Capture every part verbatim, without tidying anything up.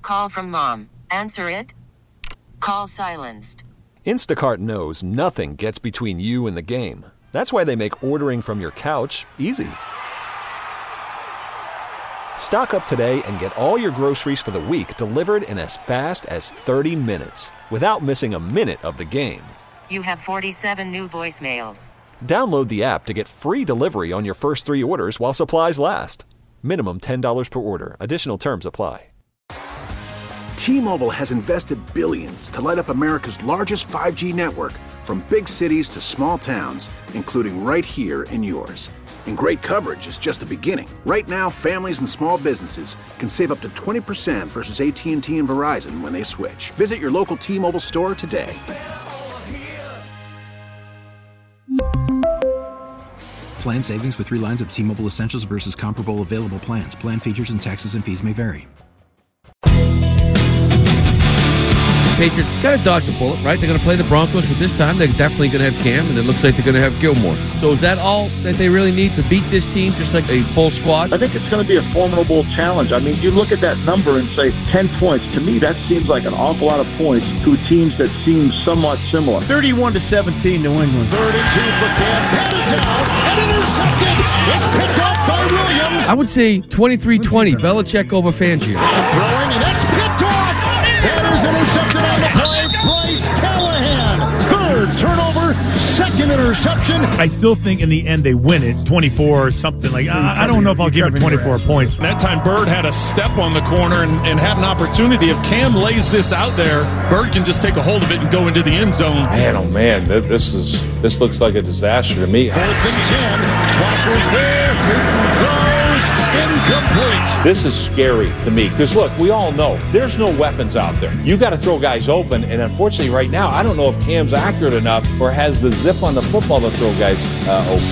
call from mom. Answer it. Call silenced. Instacart knows nothing gets between you and the game. That's why they make ordering from your couch easy. Stock up today and get all your groceries for the week delivered in as fast as thirty minutes without missing a minute of the game. You have forty-seven new voicemails. Download the app to get free delivery on your first three orders while supplies last. Minimum ten dollars per order. Additional terms apply. T-Mobile has invested billions to light up America's largest five G network, from big cities to small towns, including right here in yours. And great coverage is just the beginning. Right now, families and small businesses can save up to twenty percent versus A T and T and Verizon when they switch. Visit your local T-Mobile store today. Plan savings with three lines of T-Mobile Essentials versus comparable available plans. Plan features and taxes and fees may vary. Patriots kind of dodged the bullet, right? They're going to play the Broncos, but this time they're definitely going to have Cam, and it looks like they're going to have Gilmore. So is that all that they really need to beat this team, just like a full squad? I think it's going to be a formidable challenge. I mean, you look at that number and say ten points. To me, that seems like an awful lot of points to teams that seem somewhat similar. thirty-one to seventeen, New England. Third and two for Cam. Headed down and intercepted. It's picked up by Williams. I would say twenty-three twenty, Belichick over Fangio. And throwing, and that's picked off. That is intercepted on the play. Bryce Callahan. Third turnover, second interception. I still think in the end they win it, twenty-four or something. Like I, I don't know if I'll give it twenty-four points. That time Bird had a step on the corner and, and had an opportunity. If Cam lays this out there, Bird can just take a hold of it and go into the end zone. Man, oh man, this is this looks like a disaster to me. Fourth and ten. Blockers there. Newton throws. Incomplete. This is scary to me because, look, we all know there's no weapons out there. You got to throw guys open, and unfortunately right now, I don't know if Cam's accurate enough or has the zip on the football to throw guys uh, open.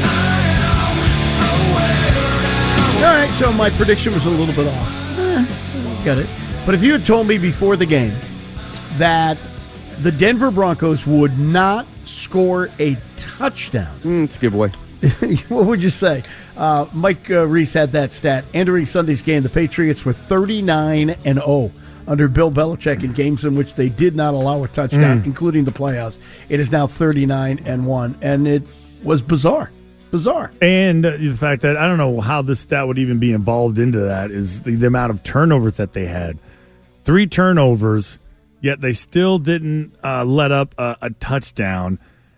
All right, so my prediction was a little bit off. Eh, got it. But if you had told me before the game that the Denver Broncos would not score a touchdown. Mm, it's a giveaway. What would you say? Uh, Mike uh, Reese had that stat. Entering Sunday's game, the Patriots were thirty-nine and oh under Bill Belichick in games in which they did not allow a touchdown, mm. including the playoffs. It is now thirty-nine and one, and it was bizarre. Bizarre. And uh, the fact that I don't know how this stat would even be involved into that is the, the amount of turnovers that they had. Three turnovers, yet they still didn't uh, let up a, a touchdown.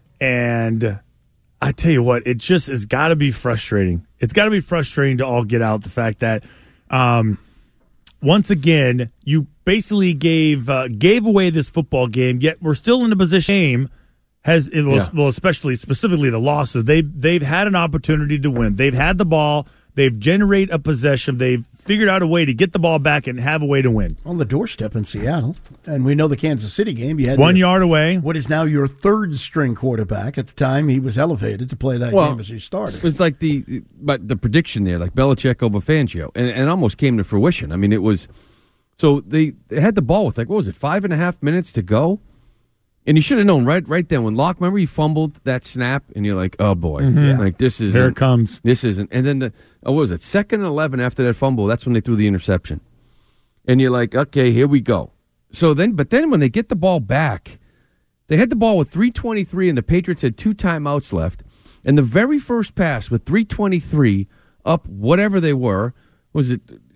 And I tell you what, it just has got to be frustrating. It's got to be frustrating to all get out the fact that, um, once again, you basically gave uh, gave away this football game. Yet we're still in a position. Game has it was, yeah. well, especially specifically the losses. They they've had an opportunity to win. They've had the ball. They've generated a possession. They've figured out a way to get the ball back and have a way to win. On the doorstep in Seattle. And we know the Kansas City game. You had One your, yard away. What is now your third-string quarterback. At the time, he was elevated to play that well, game as he started. It was like the but the prediction there, like Belichick over Fangio, and, and it almost came to fruition. I mean, it was – so they, they had the ball with, like, what was it, five and a half minutes to go? And you should have known right right then when Locke, remember he fumbled that snap, and you're like, oh, boy. Mm-hmm. Like, this isn't. Here it comes. This isn't. And then, the, oh, what was it, second and eleven after that fumble, that's when they threw the interception. And you're like, okay, here we go. So then, but then when they get the ball back, they had the ball with three twenty-three, and the Patriots had two timeouts left. And the very first pass with three twenty-three up, whatever they were, was it,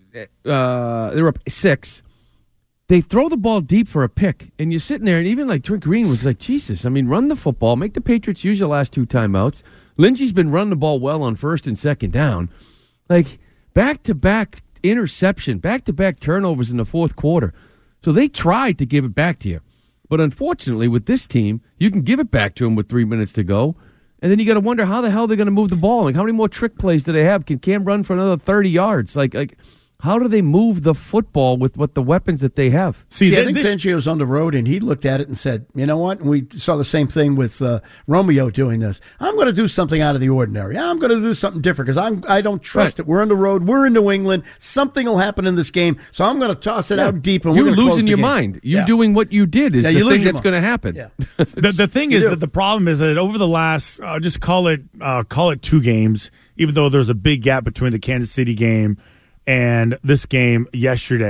uh, they were up six. They throw the ball deep for a pick, and you're sitting there, and even like Trent Green was like, Jesus, I mean, run the football, make the Patriots use your last two timeouts. Lindsey's been running the ball well on first and second down. Like, back-to-back interception, back-to-back turnovers in the fourth quarter. So they tried to give it back to you. But unfortunately, with this team, you can give it back to them with three minutes to go, and then you got to wonder how the hell they're going to move the ball. Like, how many more trick plays do they have? Can Cam run for another thirty yards? Like, like. How do they move the football with what the weapons that they have? See, See I think Fangio's on the road, and he looked at it and said, you know what? And we saw the same thing with uh, Romeo doing this. I'm going to do something out of the ordinary. I'm going to do something different because I'm I don't trust right. it. We're on the road. We're in New England. Something will happen in this game, so I'm going to toss it yeah. out deep. And You're we're losing your game. mind. You yeah. doing what you did is yeah, the thing that's mind. going to happen. Yeah. the, the thing is do. that the problem is that over the last, uh, just call it uh, call it two games, even though there's a big gap between the Kansas City game and this game yesterday,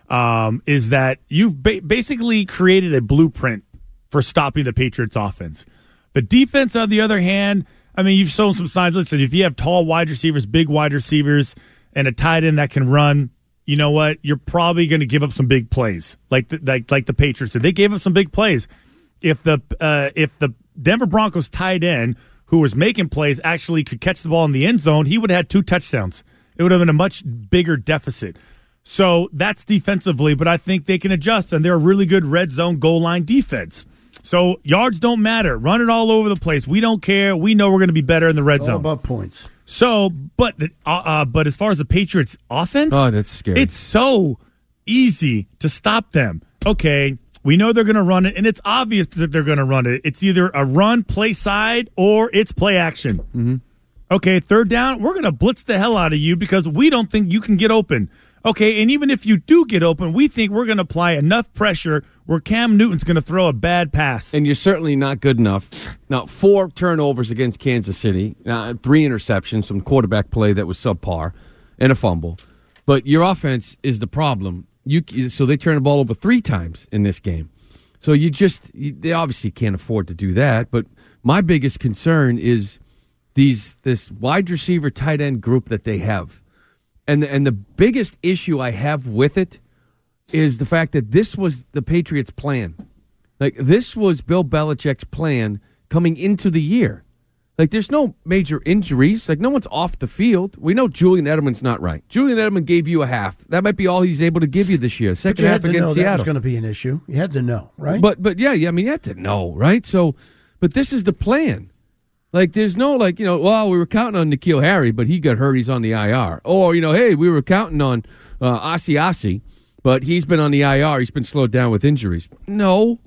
um, is that you've ba- basically created a blueprint for stopping the Patriots offense. The defense, on the other hand, I mean, you've shown some signs. Listen, if you have tall wide receivers, big wide receivers, and a tight end that can run, you know what? You're probably going to give up some big plays, like the, like like the Patriots did. They gave up some big plays. If the uh, if the Denver Broncos tight end who was making plays actually could catch the ball in the end zone, he would have had two touchdowns. It would have been a much bigger deficit. So that's defensively, but I think they can adjust, and they're a really good red zone goal line defense. So yards don't matter. Run it all over the place. We don't care. We know we're going to be better in the red it's zone. All about points. So, but the, uh, uh, but as far as the Patriots' offense, oh, that's scary. It's so easy to stop them. Okay, we know they're going to run it, and it's obvious that they're going to run it. It's either a run, play side, or it's play action. Mm-hmm. Okay, third down, we're going to blitz the hell out of you because we don't think you can get open. Okay, and even if you do get open, we think we're going to apply enough pressure where Cam Newton's going to throw a bad pass. And you're certainly not good enough. Now, four turnovers against Kansas City, uh, three interceptions, some quarterback play that was subpar, and a fumble. But your offense is the problem. You So they turned the ball over three times in this game. So you just, you, they obviously can't afford to do that. But my biggest concern is these this wide receiver tight end group that they have. And the, and the biggest issue I have with it is the fact that this was the Patriots' plan. Like, this was Bill Belichick's plan coming into the year. Like, there's no major injuries. Like, no one's off the field. We know Julian Edelman's not right. Julian Edelman gave you a half. That might be all he's able to give you this year. Second half against Seattle. That was going to be an issue. You had to know, right? But, but yeah, yeah, I mean, you had to know, right? So, but this is the plan. Like, there's no, like, you know, well, we were counting on N'Keal Harry, but he got hurt. He's on the I R. Or, you know, hey, we were counting on uh, Asi Asi, but he's been on the I R. He's been slowed down with injuries. No.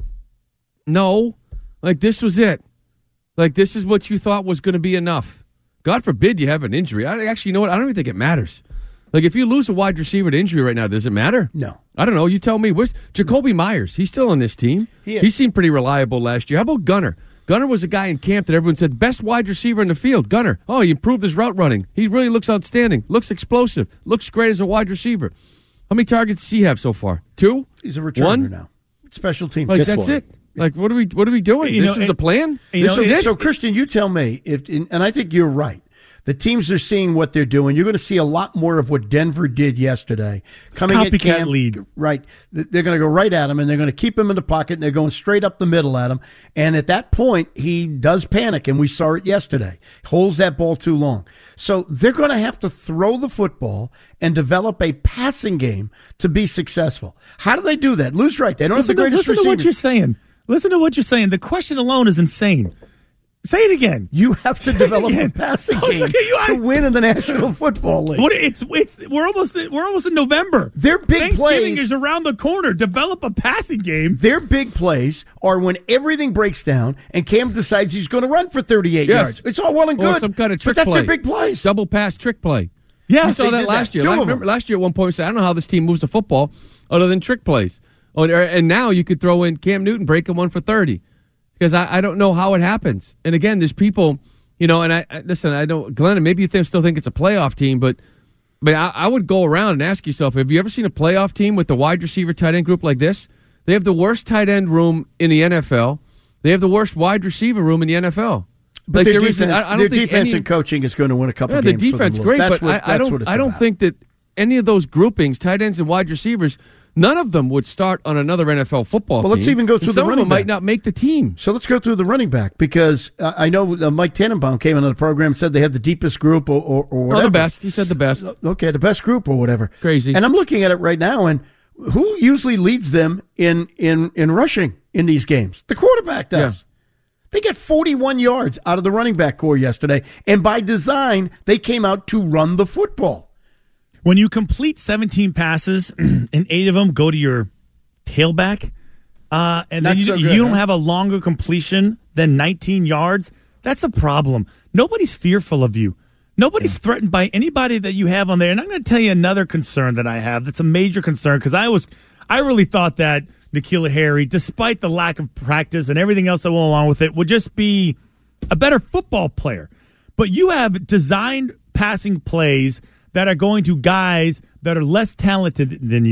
No. Like, this was it. Like, this is what you thought was going to be enough. God forbid you have an injury. I actually, you know what? I don't even think it matters. Like, if you lose a wide receiver to injury right now, does it matter? No. I don't know. You tell me. Where's Jacoby Myers? He's still on this team. He, he seemed pretty reliable last year. How about Gunner? Gunner was a guy in camp that everyone said, best wide receiver in the field. Gunner. Oh, he improved his route running. He really looks outstanding. Looks explosive. Looks great as a wide receiver. How many targets does he have so far? Two? He's a returner One? now. Special team. Like, Just that's one. it. Like, what are we what are we doing? You this know, is it, the plan? You This know, is it, it? So, Christian, you tell me, if, and I think you're right. The teams are seeing what they're doing. You're going to see a lot more of what Denver did yesterday. Coming at copycat Cam, lead. Right. They're going to go right at him, and they're going to keep him in the pocket, and they're going straight up the middle at him. And at that point, he does panic, and we saw it yesterday. Holds that ball too long. So they're going to have to throw the football and develop a passing game to be successful. How do they do that? Lou's right. They don't listen have the to, greatest listen to what receivers. you're saying. Listen to what you're saying. The question alone is insane. Say it again. You have to Say develop again. a passing Oh, game look at you. I- to win in the National Football League. What it's it's we're almost we're almost in November. Their big Thanksgiving plays- is around the corner. Develop a passing game. Their big plays are when everything breaks down and Cam decides he's going to run for thirty-eight Yes. yards. It's all well and Or good. some kind of trick but that's play. their big plays. Double pass trick play. Yeah, we saw they that did last that. year. Two Like, of them. remember, last year at one point we said, I don't know how this team moves the football other than trick plays. Oh, and now you could throw in Cam Newton breaking one for thirty. Because I, I don't know how it happens. And again, there's people, you know, and I, I listen, I don't, Glenn, maybe you think, still think it's a playoff team, but but I, I would go around and ask yourself, have you ever seen a playoff team with the wide receiver tight end group like this? They have the worst tight end room in the N F L. They have the worst wide receiver room in the N F L. But like their there defense, isn't- I, I their don't think defense any, and coaching is going to win a couple yeah, the games. for them, defense Lou. great, That's but what- I, I that's what don't. it's I don't about. think that any of those groupings, tight ends and wide receivers, none of them would start on another N F L football Well, team. let's even go And through the some of running them might back. not make the team. So let's go through the running back because uh, I know uh, Mike Tannenbaum came into the program and said they had the deepest group or, or, or Or whatever. the best. He said the best. Okay, the best group or whatever. Crazy. And I'm looking at it right now, and who usually leads them in in in rushing in these games? The quarterback does. Yeah. They get forty-one yards out of the running back core yesterday, and by design, they came out to run the football. When you complete seventeen passes and eight of them go to your tailback, uh, and then Not you, so you good, don't huh? have a longer completion than nineteen yards, that's a problem. Nobody's fearful of you. Nobody's threatened by anybody that you have on there. And I'm going to tell you another concern that I have that's a major concern because I was, I really thought that N'Keal Harry, despite the lack of practice and everything else that went along with it, would just be a better football player. But you have designed passing plays that are going to guys that are less talented than you.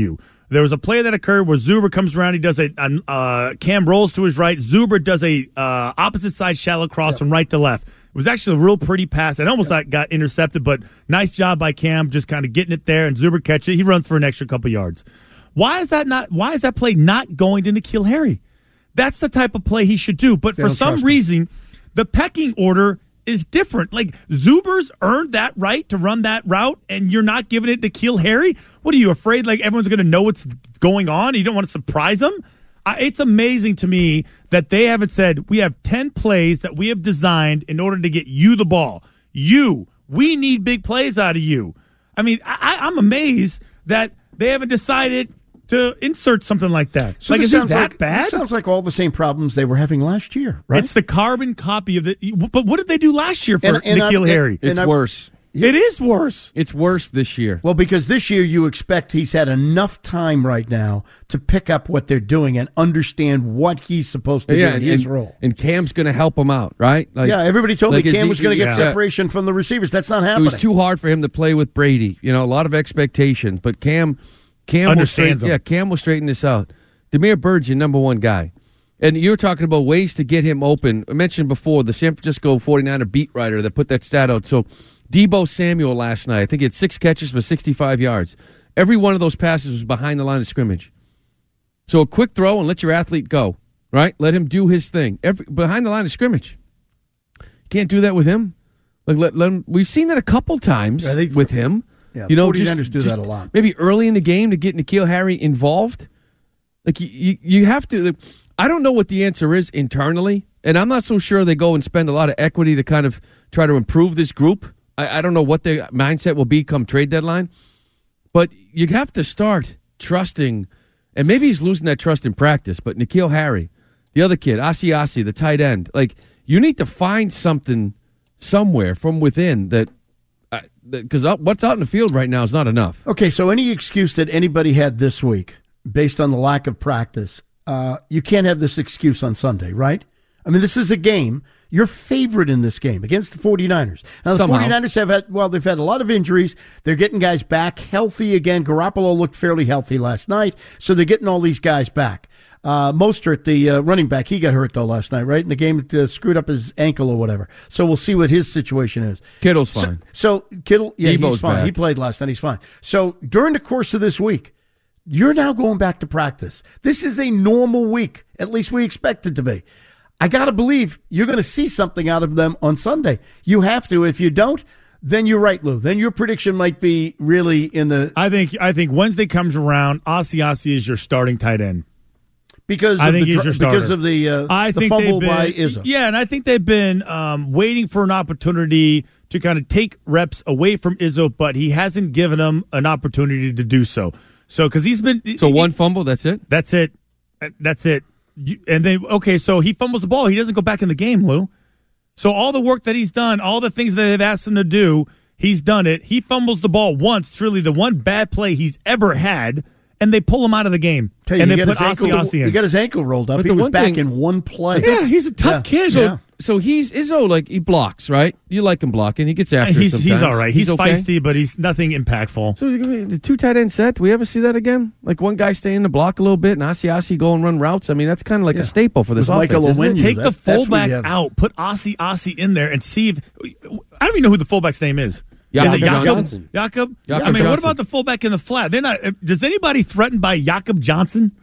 There was a play that occurred where Zuber comes around. He does a, a uh, Cam rolls to his right. Zuber does a uh, opposite side shallow cross yep. from right to left. It was actually a real pretty pass. It almost yep. got intercepted, but nice job by Cam just kind of getting it there, and Zuber catch it. He runs for an extra couple yards. Why is that not? Why is that play not going to N'Keal Harry? That's the type of play he should do. But they for some reason, the pecking order is different. Like, Zuber's earned that right to run that route, and you're not giving it to N'Keal Harry? What are you afraid? Like, everyone's going to know what's going on? You don't want to surprise them? I, it's amazing to me that they haven't said, we have ten plays that we have designed in order to get you the ball. You, we need big plays out of you. I mean, I, I'm amazed that they haven't decided to insert something like that. So like, is it that like, bad? This sounds like all the same problems they were having last year, right? It's the carbon copy of the. But what did they do last year for and, and N'Keal Harry? It's I, worse. It is worse. It's worse this year. Well, because this year you expect he's had enough time right now to pick up what they're doing and understand what he's supposed to yeah, do in and, his and, role. And Cam's going to help him out, right? Like, yeah, everybody told like me Cam he, was going to get yeah. separation from the receivers. That's not happening. It was too hard for him to play with Brady. You know, a lot of expectations. But Cam, Cam will straighten, yeah, Cam will straighten this out. Damiere Byrd's your number one guy. And you were talking about ways to get him open. I mentioned before the San Francisco forty-niner beat writer that put that stat out. So Deebo Samuel last night, I think he had six catches for sixty-five yards. Every one of those passes was behind the line of scrimmage. So a quick throw and let your athlete go, right? Let him do his thing. Every, behind the line of scrimmage. Can't do that with him. Like let, let him. We've seen that a couple times yeah, they, with him. Yeah, you know, forty-niners just, do just that a lot. Maybe early in the game to get N'Keal Harry involved. Like you, you, you have to. I don't know what the answer is internally, and I'm not so sure they go and spend a lot of equity to kind of try to improve this group. I, I don't know what their mindset will be come trade deadline, but you have to start trusting, and maybe he's losing that trust in practice, but N'Keal Harry, the other kid, Asiasi, the tight end, like you need to find something somewhere from within that, because uh, what's out in the field right now is not enough. Okay, so any excuse that anybody had this week based on the lack of practice, uh, you can't have this excuse on Sunday, right? I mean, this is a game. You're favored in this game against the forty-niners. Now, the Somehow. forty-niners have had, well, they've had a lot of injuries. They're getting guys back healthy again. Garoppolo looked fairly healthy last night, so they're getting all these guys back. Uh, Mostert, the uh, running back, he got hurt, though, last night, right? In the game, uh, screwed up his ankle or whatever. So we'll see what his situation is. Kittle's fine. So, so Kittle, yeah, Debo's he's fine. back. He played last night. He's fine. So during the course of this week, you're now going back to practice. This is a normal week. At least we expect it to be. I got to believe you're going to see something out of them on Sunday. You have to. If you don't, then you're right, Lou. Then your prediction might be really in the... I think I think Wednesday comes around, Asiasi is your starting tight end. Because I of think the, he's your starter. because of the, uh, I the think fumble been, by Izzo. Yeah, and I think they've been um, waiting for an opportunity to kind of take reps away from Izzo, but he hasn't given them an opportunity to do so. So, because he's been... So he, one fumble, that's it? That's it. That's it. You, and then, okay, so he fumbles the ball. He doesn't go back in the game, Lou. So all the work that he's done, all the things that they've asked him to do, he's done it. He fumbles the ball once, truly the one bad play he's ever had, and they pull him out of the game. Tell you, and he they got put his ankle, Asiasi in. He got his ankle rolled up. But he the was one back thing- in one play. Yeah, he's a tough Yeah. kid. So, Yeah. so he's Izzo, like he blocks, right? You like him blocking. He gets after He's it he's sometimes. all right. He's, okay? feisty, but he's nothing impactful. So the two tight end set, do we ever see that again? Like one guy stay in the block a little bit and Asiasi go and run routes? I mean, that's kind of like Yeah. a staple for this With Michael offense, isn't Owens. it? Take That- the that's what fullback you have. out. Put Asi Asi in there and see if I don't even know who the fullback's name is. Jakob is it Jakob? Johnson. Jakob? Jakob I mean, what Johnson. about the fullback in the flat? They're not. Does anybody threatened by Jakob Johnson?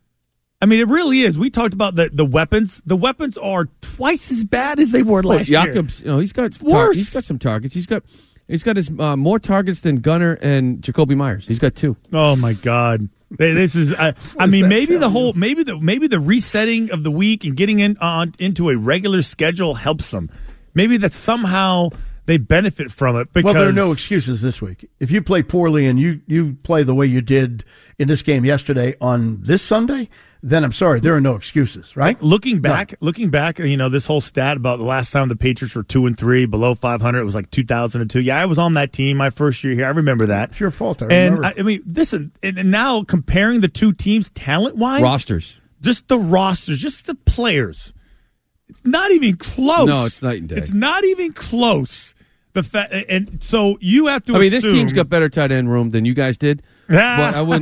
I mean, it really is. We talked about the, the weapons. The weapons are twice as bad as they were Well, last year. Jakob's, you know, he's got tar- worse. he's got some targets. He's got he's got his uh, more targets than Gunner and Jacoby Myers. He's got two. Oh my God. This is. I, I mean, maybe the whole, maybe the maybe the resetting of the week and getting in on into a regular schedule helps them. Maybe that somehow they benefit from it. Because Well, there are no excuses this week. If you play poorly and you, you play the way you did in this game yesterday on this Sunday, then I'm sorry, there are no excuses, right? Looking back, no. looking back, you know, this whole stat about the last time the Patriots were two and three, below five hundred, it was like two thousand two. Yeah, I was on that team my first year here. I remember that. It's your fault. I and remember. I, I mean, listen, and, and now comparing the two teams talent wise, Rosters, just the rosters, just the players. It's not even close. No, it's night and day. It's not even close. The fa- and so you have to. I mean, assume, this team's got better tight end room than you guys did, but I wouldn't.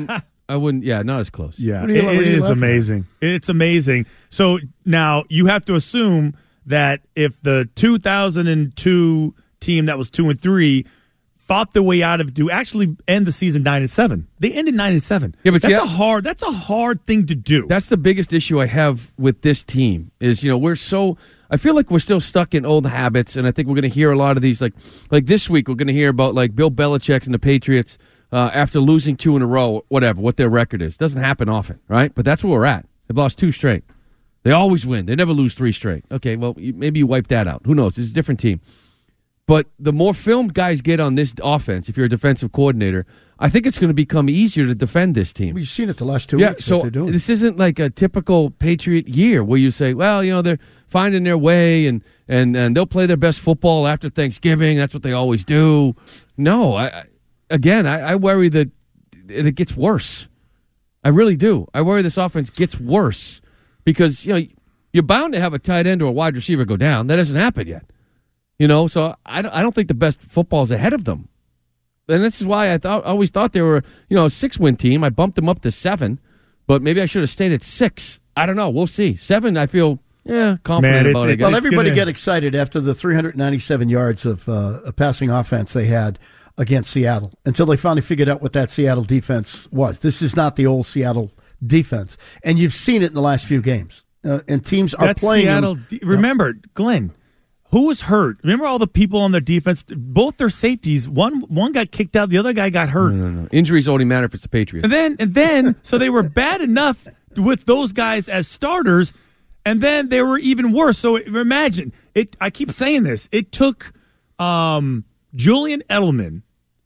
I wouldn't. Yeah, not as close. Yeah, What are you- it, what are it you is laughing at? amazing. It's amazing. So now you have to assume that if the two thousand two team that was two and three fought their way out of it to actually end the season nine and seven, they ended nine and seven. Yeah, but that's see, a hard. That's a hard thing to do. That's the biggest issue I have with this team is, you know, we're so I feel like we're still stuck in old habits, and I think we're going to hear a lot of these like like this week we're going to hear about like Bill Belichick and the Patriots uh, after losing two in a row, whatever, what their record is. Doesn't happen often, right? But that's where we're at. They've lost two straight. They always win. They never lose three straight. Okay, well, you, maybe you wipe that out. Who knows? It's a different team. But the more film guys get on this offense, if you're a defensive coordinator, I think it's going to become easier to defend this team. We've seen it the last two yeah, weeks. so what they're doing. this isn't like a typical Patriot year where you say, well, you know, they're finding their way and, and, and they'll play their best football after Thanksgiving. That's what they always do. No, I, I again, I, I worry that it gets worse. I really do. I worry this offense gets worse because, you know, you're bound to have a tight end or a wide receiver go down. That hasn't happened yet. You know, so I don't, I don't think the best football is ahead of them. And this is why I thought I always thought they were, you know, a six-win team. I bumped them up to seven, but maybe I should have stayed at six. I don't know. We'll see. Seven, I feel, yeah, confident Man, about it's- it. Well, It's everybody gonna- get excited after the three hundred ninety-seven yards of uh, a passing offense they had against Seattle until they finally figured out what that Seattle defense was. This is not the old Seattle defense. And you've seen it in the last few games. Uh, and teams are That's playing Seattle. them. De- Remember, Glenn, who was hurt? Remember all the people on their defense? Both their safeties. One one got kicked out. The other guy got hurt. No, no, no. Injuries only matter if it's the Patriots. And then, and then, so they were bad enough with those guys as starters, and then they were even worse. So imagine it. I keep saying this. It took um, Julian Edelman.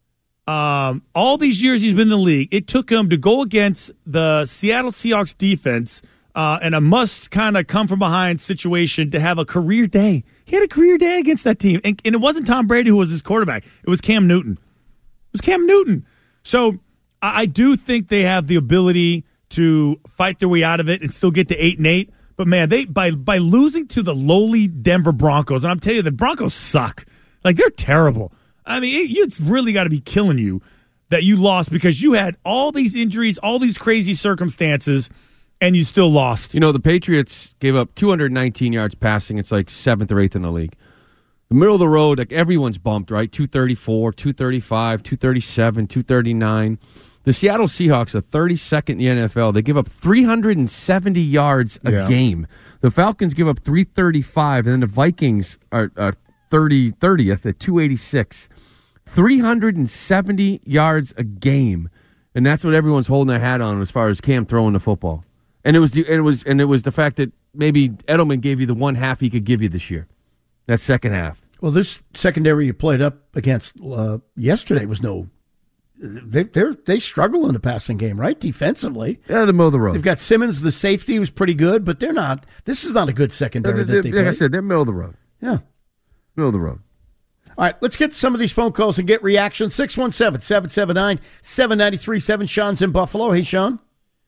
Um, all these years he's been in the league, it took him to go against the Seattle Seahawks defense uh, in a must kind of come from behind situation to have a career day. He had a career day against that team, and, and it wasn't Tom Brady who was his quarterback. It was Cam Newton. It was Cam Newton. So I, I do think they have the ability to fight their way out of it and still get to eight and eight. But man, they by by losing to the lowly Denver Broncos, and I'm telling you, the Broncos suck. Like, they're terrible. I mean, it, it's really got to be killing you that you lost because you had all these injuries, all these crazy circumstances, and you still lost. You know, the Patriots gave up two hundred nineteen yards passing. It's like seventh or eighth in the league. The middle of the road, like everyone's bumped, right? two thirty-four, two thirty-five, two thirty-seven, two thirty-nine. The Seattle Seahawks are thirty-second in the N F L. They give up three hundred seventy yards a Yeah. game. The Falcons give up three thirty-five, and then the Vikings are, are thirty, thirtieth at two eighty-six. three hundred seventy yards a game, and that's what everyone's holding their hat on as far as Cam throwing the football. And it was the and it was and it was the fact that maybe Edelman gave you the one half he could give you this year. That second half. Well, this secondary you played up against uh, yesterday was no. They they're, they struggle in the passing game, right? Defensively, Yeah, the middle of the road. they've got Simmons, the safety, who's pretty good, but they're not. This is not a good secondary. They're- that they like I play. said, they're middle of the road. Yeah. Middle of the road. All right, let's get to some of these phone calls and get reactions. six one seven, seven seven nine, seven nine three seven. Sean's in Buffalo. Hey, Sean.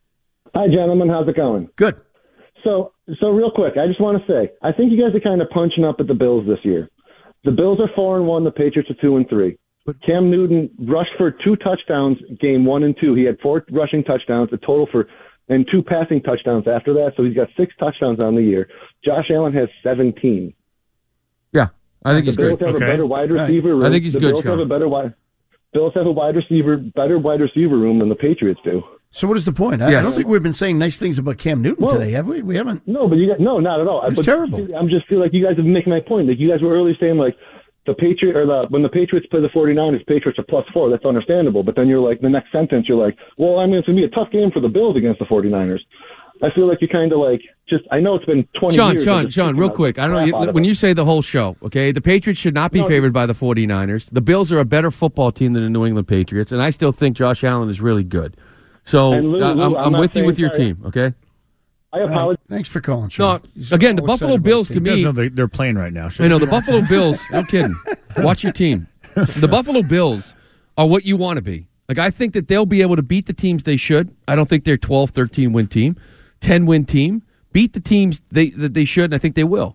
Hi, gentlemen. How's it going? Good. So, so real quick, I just want to say, I think you guys are kind of punching up at the Bills this year. The Bills are four and one. The Patriots are two and three. But Cam Newton rushed for two touchdowns game one and two. He had four rushing touchdowns, a total for, and two passing touchdowns after that. So he's got six touchdowns on the year. Josh Allen has seventeen. Yeah, I think the he's Bills great. have Okay. a better wide Right. receiver room. I think he's the good, Bills Sean. have a better wide. Bills have a wide receiver, better wide receiver room than the Patriots do. So what is the point? I, I Yes. don't think we've been saying nice things about Cam Newton Well, today, have we? We haven't. No, but you got no, not at all. It's but terrible. I'm just feel like you guys have been making my point. Like you guys were earlier saying like the Patriot or the when the Patriots play the 49ers, Patriots are plus four. That's understandable. But then you're like the next sentence, you're like, well, I mean, it's gonna be a tough game for the Bills against the 49ers. I feel like you kind of like just. I know it's been twenty Sean, years. Sean, of Sean, just real taking quick. the I don't crap know. out You, of when it. you say the whole show, okay, the Patriots should not be No, favored by the 49ers. The Bills are a better football team than the New England Patriots, and I still think Josh Allen is really good. So And Lou, uh, Lou, I'm, I'm I'm not with you saying with your sorry. team, okay? I apologize. Thanks for calling, Sean. No, He's again, the all Buffalo excited about Bills his to team. You guys me. know they, they're playing right now. I know the Buffalo Bills. No kidding. Watch your team. The Buffalo Bills are what you want to be. Like I think that they'll be able to beat the teams they should. I don't think they're twelve, thirteen win team, ten win team. Beat the teams they that they should, and I think they will.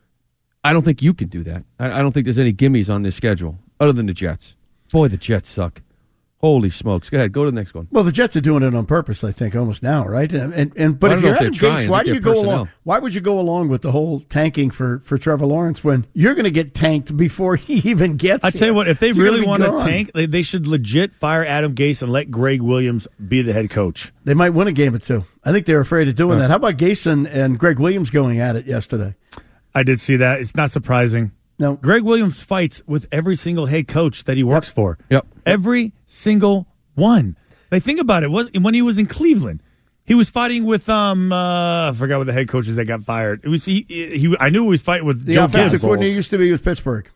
I don't think you can do that. I, I don't think there's any gimmies on this schedule other than the Jets. Boy, the Jets suck. Holy smokes! Go ahead, go to the next one. Well, the Jets are doing it on purpose, I think, almost now, right? And and, and but Well, I if don't you're know Adam if they're Gase, trying. why I do you think go they're along? personnel. Why would you go along with the whole tanking for, for Trevor Lawrence when you're going to get tanked before he even gets? I tell you what, if they He's gonna really be want to gone. tank, they, they should legit fire Adam Gase and let Greg Williams be the head coach. They might win a game or two. I think they're afraid of doing that. How about Gase and, and Greg Williams going at it yesterday? I did see that. It's not surprising. No, Greg Williams fights with every single head coach that he works Yep. for. Yep. Every single one. Like, think about it. Was when he was in Cleveland, he was fighting with um uh, I forgot what the head coaches that got fired. It was he. he I knew he was fighting with the Joe offensive Gibbs. coordinator used to be with Pittsburgh.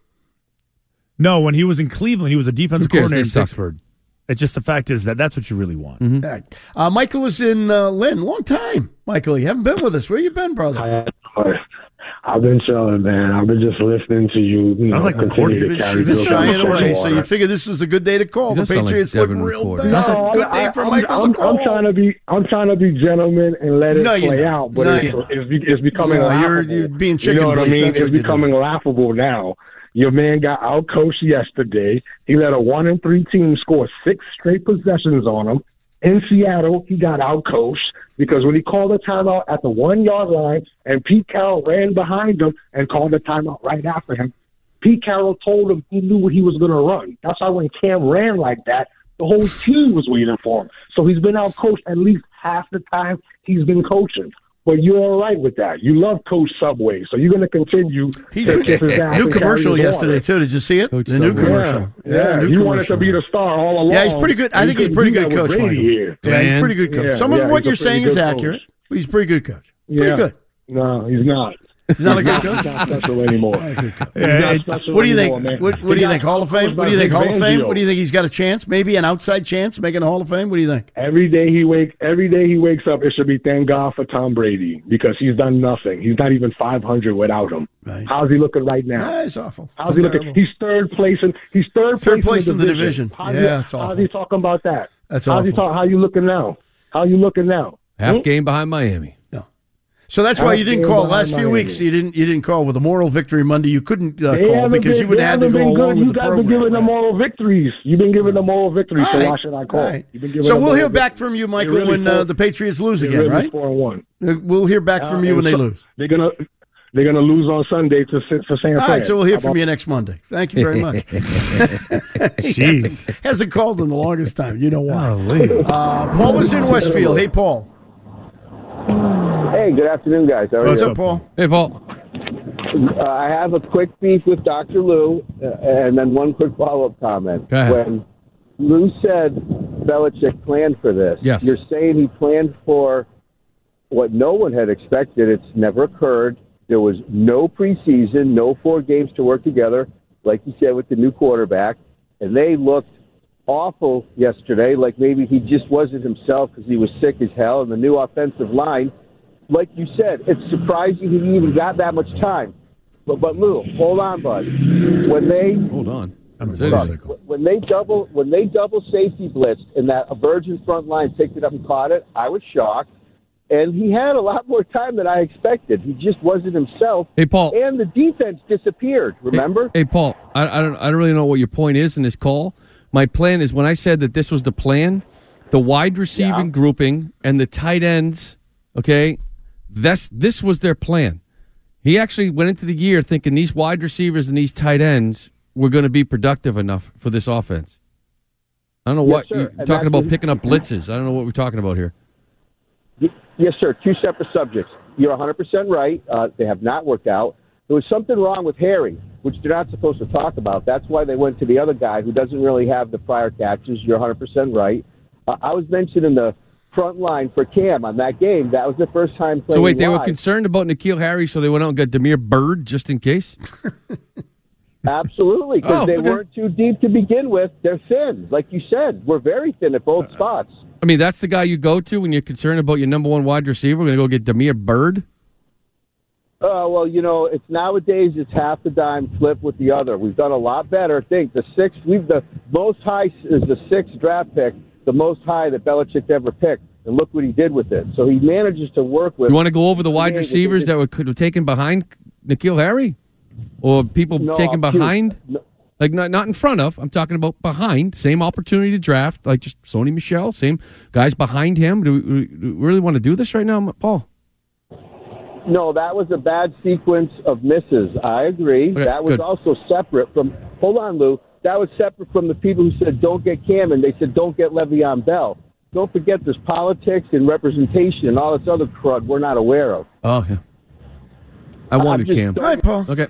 No, when he was in Cleveland, he was a defensive Who cares? coordinator in They suck. Pittsburgh. It's just the fact is that that's what you really want. Mm-hmm. All right. Uh, Michael is in uh, Lynn. Long time, Michael. You haven't been with us. Where you been, brother? I've been chilling, man. I've been just listening to you. you Sounds know, like a continue recording. to carry You've been Bill shying Belichick away, so water. you figure this is a good day to call. He The does sound like Patriots look Devin real Reporter. bad. It's a No, good I- day for I'm, Michael I'm, to call. I'm trying to be. I'm trying to be gentleman and let it No, you're play not. out, but No, it's, you're not. it's, be- it's becoming No, laughable. you're- you're being You chicken know what I bleep. mean? That's It's what you're becoming laughable now. Your man got outcoached yesterday. He let a one and three team score six straight possessions on him. In Seattle, he got outcoached because when he called a timeout at the one yard line and Pete Carroll ran behind him and called a timeout right after him, Pete Carroll told him he knew what he was going to run. That's why when Cam ran like that, the whole team was waiting for him. So he's been outcoached at least half the time he's been coaching. But you're all right with that. You love Coach Subway, so you're going to continue He to did kiss his ass new and carry commercial his yesterday water. too. Did you see it? Coach the new Subway. commercial. Yeah, yeah. new You wanted commercial. to be the star all along. Yeah, he's pretty good. I You think he's couldn't pretty do good that with coach. Brady Michael. here. Yeah, he's Man. pretty good coach. Yeah, Some of yeah, what he's a you're pretty saying is good coach. accurate. But he's a pretty good coach. Pretty Yeah. good. No, he's not. He's not a good He's coach. not special anymore. Yeah, He's not special What do you anymore, think? man. What, what He do you got think? Hall of Fame? outcoached What by do you think? Vic Hall of Fame? Fangio. What do you think? He's got a chance? Maybe an outside chance making a Hall of Fame? What do you think? Every day he wake, every day he wakes up, it should be thank God for Tom Brady because he's done nothing. He's not even five hundred without him. Right. How's he looking right now? Ah, it's awful. How's It's he looking? terrible. He's third place in. He's third, Third place, place in the division. How's Yeah, he, it's awful. How's he talking about that? That's how's he awful. talk, How you looking now? How you looking now? Half Hmm? game behind Miami. So that's why you didn't Outfield call behind last few Miami. weeks. You didn't. You didn't call with a moral victory Monday. You couldn't uh, They call haven't because been- you would they have had to haven't go been along good. with You the guys program. been giving them moral victories. You've been giving them moral victories. All So right. why should I call? All right. You've been giving So them we'll moral hear back victories. from you, They're Michael, really when uh, four- the Patriots lose they're again, really right? Four and one. Uh, We'll hear back from Uh, you when they so- lose. They're gonna they're gonna lose on Sunday to for San Fran. All right, so we'll hear How from about- you next Monday. Thank you very much. Jeez. Hasn't called in the longest time. You know why. Golly. Uh, Paul is in Westfield. Hey, Paul. Hey, good afternoon, guys. How are What's you? up, Paul? Hey, Paul. Uh, I have a quick beef with Doctor Lou, uh, and then one quick follow-up comment. Go ahead. When Lou said Belichick planned for this, Yes. you're saying he planned for what no one had expected. It's never occurred. There was no preseason, no four games to work together, like you said, with the new quarterback. And they looked awful yesterday, like maybe he just wasn't himself because he was sick as hell. And the new offensive line, like you said, it's surprising he even got that much time. But, but Lou, hold on, bud. When they Hold on. I'm Say sorry. this. when they double when they double safety blitzed and that a Virgin front line picked it up and caught it, I was shocked. And he had a lot more time than I expected. He just wasn't himself. Hey, Paul. And the defense disappeared. Remember? Hey, hey, Paul. I, I don't. I don't really know what your point is in this call. My plan is when I said that this was the plan, the wide receiving Yeah. grouping and the tight ends. Okay, that's this was their plan. He actually went into the year thinking these wide receivers and these tight ends were going to be productive enough for this offense. I don't know Yes, what sir. you're And talking that's about what- picking up blitzes. I don't know what we're talking about here. Yes, sir. Two separate subjects. You're one hundred percent right. Uh, they have not worked out. There was something wrong with Harry, which they're not supposed to talk about. That's why they went to the other guy who doesn't really have the prior catches. You're one hundred percent right. Uh, I was mentioning the front line for Cam on that game. That was the first time playing So wait, they were live. concerned about N'Keal Harry, so they went out and got Demir Bird just in case. Absolutely, because Oh, they okay. weren't too deep to begin with. They're thin. Like you said, we're very thin at both spots. I mean, that's the guy you go to when you're concerned about your number one wide receiver. We're going to go get Demir Bird. Uh, well, you know, it's nowadays it's half the dime flip with the other. We've done a lot better. Think the sixth, we've the most high is the sixth draft pick, the most high that Belichick ever picked, and look what he did with it. So he manages to work with. You want to go over the wide Yeah, receivers that were could have taken behind N'Keal Harry, or people No, taken I'm curious. behind? No, Like, not not in front of. I'm talking about behind. Same opportunity to draft. Like, just Sony Michel. Same guys behind him. Do we, do we really want to do this right now, Paul? No, that was a bad sequence of misses. I agree. Okay, that was good. also separate from, hold on, Lou. That was separate from the people who said don't get Cam, and they said don't get Le'Veon Bell. Don't forget there's politics and representation and all this other crud we're not aware of. Oh, yeah. I wanted just Cam. don't- All right, Paul. Okay.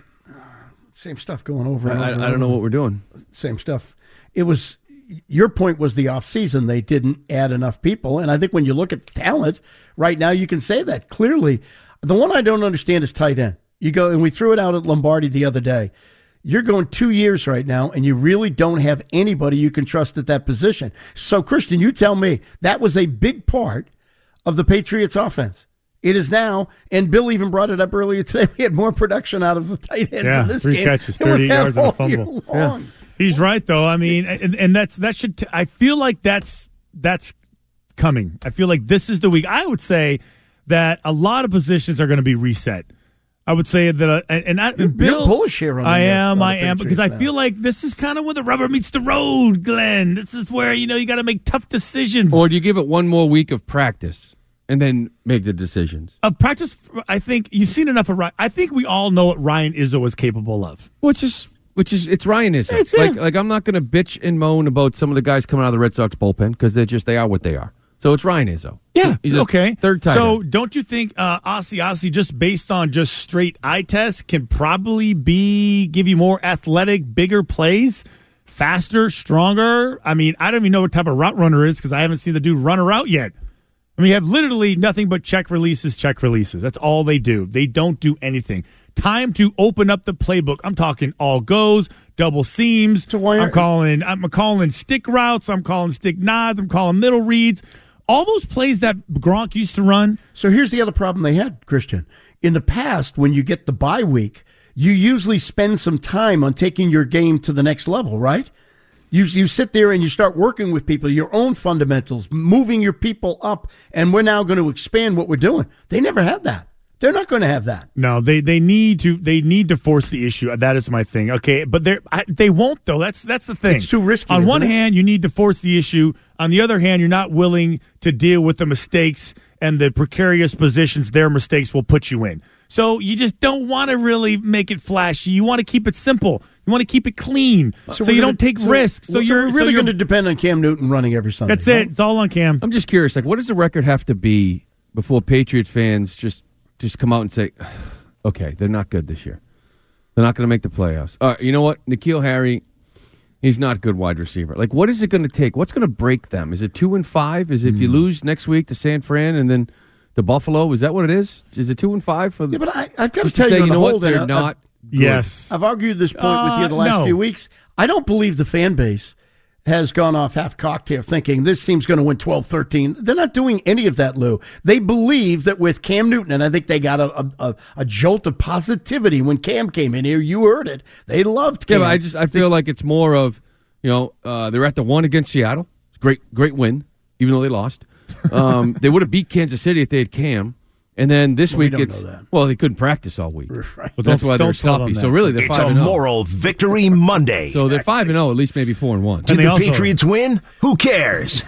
Same stuff going over and I, over. I don't know what we're doing. Same stuff. It was your point was the offseason. They didn't add enough people. And I think when you look at talent right now, you can say that clearly. The one I don't understand is tight end. You go, and we threw it out at Lombardi the other day. You're going two years right now, and you really don't have anybody you can trust at that position. So, Christian, you tell me, that was a big part of the Patriots offense. It is now, and Bill even brought it up earlier today, we had more production out of the tight ends Yeah, in this three game. catches, than we've thirty had yards and a all year fumble. long. He's right, though. I mean, and, and that's that should. T- I feel like that's that's coming. I feel like this is the week. I would say that a lot of positions are going to be reset. I would say that, uh, and, and, I, and Bill, You're bullish here on the I am, on the I am, Patriots because I now. feel like this is kind of where the rubber meets the road, Glenn. This is where you know you got to make tough decisions. Or do you give it one more week of practice and then make the decisions? A practice, I think you've seen enough of Ryan. I think we all know what Ryan Izzo is capable of. Which is, which is, it's Ryan Izzo. It's like, him. like I'm not going to bitch and moan about some of the guys coming out of the Red Sox bullpen because they're just they are what they are. So it's Ryan Izzo. Yeah, He's a okay. Third tight So end. don't you think uh, Ossie Ossie, just based on just straight eye test, can probably be give you more athletic, bigger plays, faster, stronger? I mean, I don't even know what type of route runner is because I haven't seen the dude run a route yet. I mean, you have literally nothing but check releases, check releases. That's all they do. They don't do anything. Time to open up the playbook. I'm talking all goes, double seams. I'm calling. I'm calling stick routes. I'm calling stick nods. I'm calling middle reads. All those plays that Gronk used to run. So here's the other problem they had, Christian. In the past, when you get the bye week, you usually spend some time on taking your game to the next level, right? You you sit there and you start working with people, your own fundamentals, moving your people up, and we're now going to expand what we're doing. They never had that. They're not going to have that. No, they they need to they need to force the issue. That is my thing. Okay, but they they won't though. That's that's the thing. It's too risky. On one isn't it? hand, you need to force the issue. On the other hand, you're not willing to deal with the mistakes and the precarious positions their mistakes will put you in. So you just don't want to really make it flashy. You want to keep it simple. You want to keep it clean, so, we're you gonna- don't take so- risks. So, so you're we're so really you're- going to depend on Cam Newton running every Sunday. That's right? it. It's all on Cam. I'm just curious. Like, what does the record have to be before Patriot fans just just come out and say, okay, they're not good this year. They're not going to make the playoffs. All right, you know what? N'Keal Harry, he's not a good wide receiver. Like, what is it going to take? What's going to break them? Is it two and five? Is it if you lose next week to San Fran and then the Buffalo? Is that what it is? Is it two and five for the? Yeah, but I, I've got to just tell say, you, on you the know what? whole, They're that I- not. good. Yes. I've argued this point with you Uh, the last no. few weeks. I don't believe the fan base has gone off half-cocked here thinking this team's going to win twelve thirteen. They're not doing any of that, Lou. They believe that with Cam Newton, and I think they got a, a, a, a jolt of positivity when Cam came in here. You heard it. They loved Yeah, Cam. but I just I feel like it's more of, you know, uh, they're at the one against Seattle. Great, great win, even though they lost. Um, they would have beat Kansas City if they had Cam. And then this Well, we week don't it's know that. well, they couldn't practice all week. Right. Well, that's don't- why they're don't tell them sloppy. that. So really, they're It's five a and zero. moral victory Monday. So they're five and zero. At least maybe four and one. Did they the also- Patriots win? Who cares?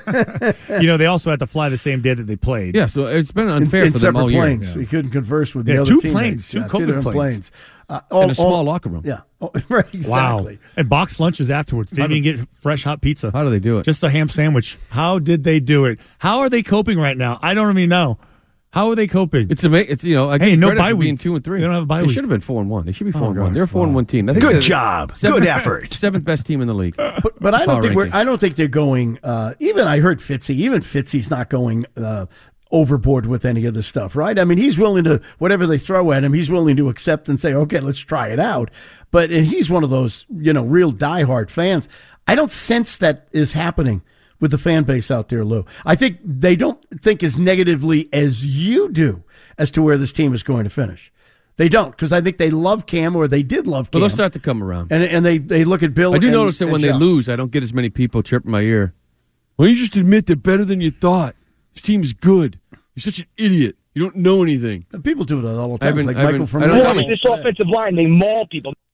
You know, they also had to fly the same day that they played. Yeah, so it's been unfair in, in for them separate all year. planes. We couldn't converse with the Yeah, other two teammates. planes, two Yeah, COVID different planes. planes. Uh, In all- a small all- locker room. Yeah, oh, right. Exactly. Wow. And boxed lunches afterwards. They How didn't even get fresh hot pizza. How do they do it? Just a ham sandwich. How did they do it? How are they coping right now? I don't even know. How are they coping? It's amazing. It's you know, I Hey, give them no credit bye for being week. two and three. They don't have a bye They week. should have been four and one. They should be four Oh, and one. gosh, They're a four and wow. one team. I think Good they're job. seventh- Good effort. Seventh best team in the league. But, but I don't Power think we're, ranking. I don't think they're going. Uh, even I heard Fitzy. Even Fitzy's not going uh, overboard with any of this stuff, right? I mean, he's willing to whatever they throw at him, he's willing to accept and say, okay, let's try it out. But and he's one of those you know real diehard fans. I don't sense that is happening with the fan base out there, Lou. I think they don't think as negatively as you do as to where this team is going to finish. They don't, because I think they love Cam, or they did love Cam. Well, they'll start to come around. and and they, they look at Bill. I do and- notice that and when they Joe. lose, I don't get as many people chirping my ear. Well, you just admit they're better than you thought. This team's good. You're such an idiot. You don't know anything. People do that all the I time. It's haven't- like I haven't- Michael from I don't Rutgers. tell me- This offensive line, they maul people.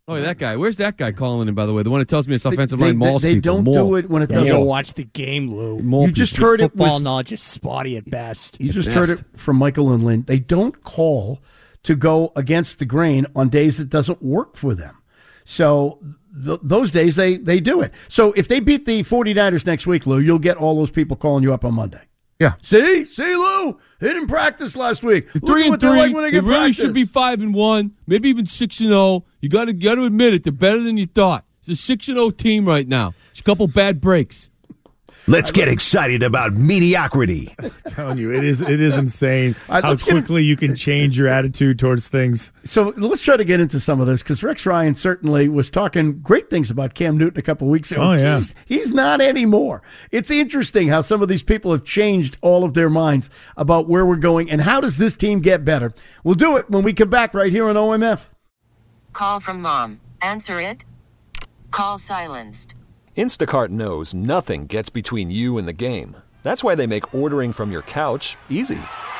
Oh, that guy. Where's that guy calling in, by the way? The one that tells me it's offensive they, line they, mauls they people. don't Maul. do it when it You doesn't. gotta watch the game, Lou. Maul You just people. heard it Football with, knowledge is spotty at best. You just At heard best. it from Michael and Lynn. They don't call to go against the grain on days that doesn't work for them. So th- those days they, they do it. So if they beat the 49ers next week, Lou, you'll get all those people calling you up on Monday. Yeah. See? See, Lou? They didn't practice last week. Look Three at and what they're three. like when they They get really practice. should be five and one, maybe even six and zero. You got to got to admit it. They're better than you thought. It's a six and zero team right now. It's a couple bad breaks. Let's get excited about mediocrity. I'm telling you, it is it is insane All right, how let's get quickly you can change your attitude towards things. So let's try to get into some of this because Rex Ryan certainly was talking great things about Cam Newton a couple of weeks ago. Oh, yeah. He's, he's not anymore. It's interesting how some of these people have changed all of their minds about where we're going and how does this team get better. We'll do it when we come back right here on O M F. Call from mom. Answer it. Call silenced. Instacart knows nothing gets between you and the game. That's why they make ordering from your couch easy.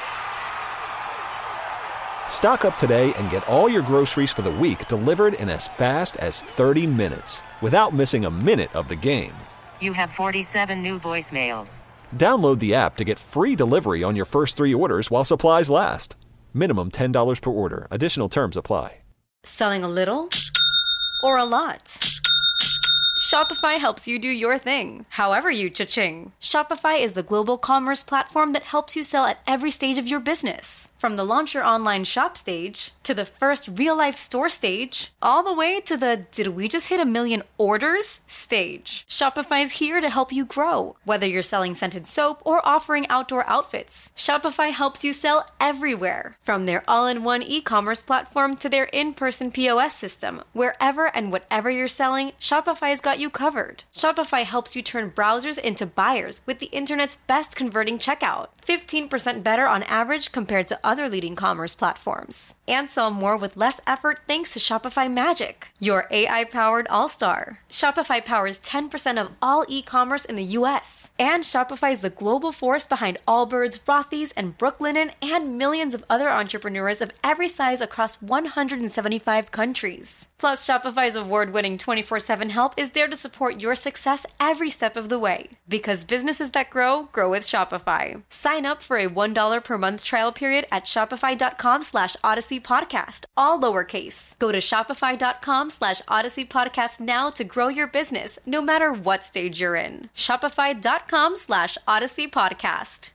Stock up today and get all your groceries for the week delivered in as fast as thirty minutes without missing a minute of the game. You have forty-seven new voicemails. Download the app to get free delivery on your first three orders while supplies last. Minimum ten dollars per order. Additional terms apply. Selling a little or a lot? Shopify helps you do your thing, however you cha-ching. Shopify is the global commerce platform that helps you sell at every stage of your business. From the launch your online shop stage, to the first real-life store stage, all the way to the did we just hit a million orders stage. Shopify is here to help you grow. Whether you're selling scented soap or offering outdoor outfits, Shopify helps you sell everywhere. From their all-in-one e-commerce platform to their in-person P O S system, wherever and whatever you're selling, Shopify's got you covered. Shopify helps you turn browsers into buyers with the internet's best converting checkout. fifteen percent better on average compared to other leading commerce platforms. And sell more with less effort thanks to Shopify Magic, your A I-powered all-star. Shopify powers ten percent of all e-commerce in the U S. And Shopify is the global force behind Allbirds, Rothy's, and Brooklinen, and millions of other entrepreneurs of every size across one hundred seventy-five countries. Plus, Shopify's award-winning twenty-four seven help is there to support your success every step of the way. Because businesses that grow, grow with Shopify. Sign up for a one dollar per month trial period at shopify.com slash Odyssey Podcast, all lowercase. Go to shopify.com slash Odyssey Podcast now to grow your business, no matter what stage you're in. Shopify.com slash Odyssey Podcast.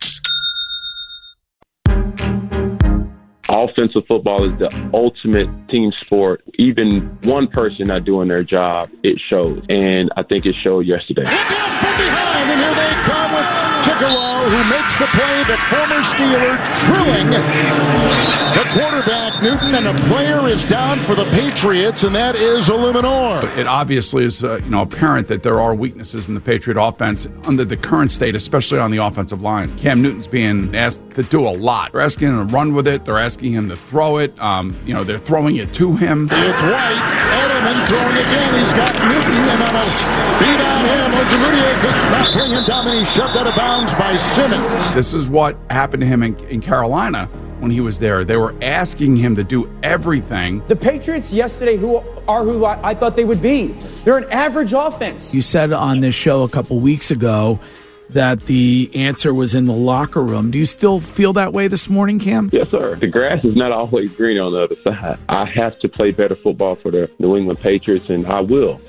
Offensive football is the ultimate team sport. Even one person not doing their job, it shows. And I think it showed yesterday. Look out from behind, and here they come with Chicolo, who makes the play, the former Steeler, drilling the quarterback, Newton, and a player is down for the Patriots, and that is Illuminor. It obviously is uh, you know, apparent that there are weaknesses in the Patriot offense under the current state, especially on the offensive line. Cam Newton's being asked to do a lot. They're asking him to run with it. They're asking him to throw it. Um, you know, they're throwing it to him. It's White. Edelman throwing again. He's got Newton, and on a beat on him, Ojemudia could not bring him down, and he shoved out of bounds by Simmons. This is what happened to him in, in Carolina when he was there. They were asking him to do everything. The Patriots yesterday who are who I, I thought they would be. They're an average offense. You said on this show a couple weeks ago that the answer was in the locker room. Do you still feel that way this morning, Cam? Yes, sir. The grass is not always green on the other side. I have to play better football for the New England Patriots, and I will.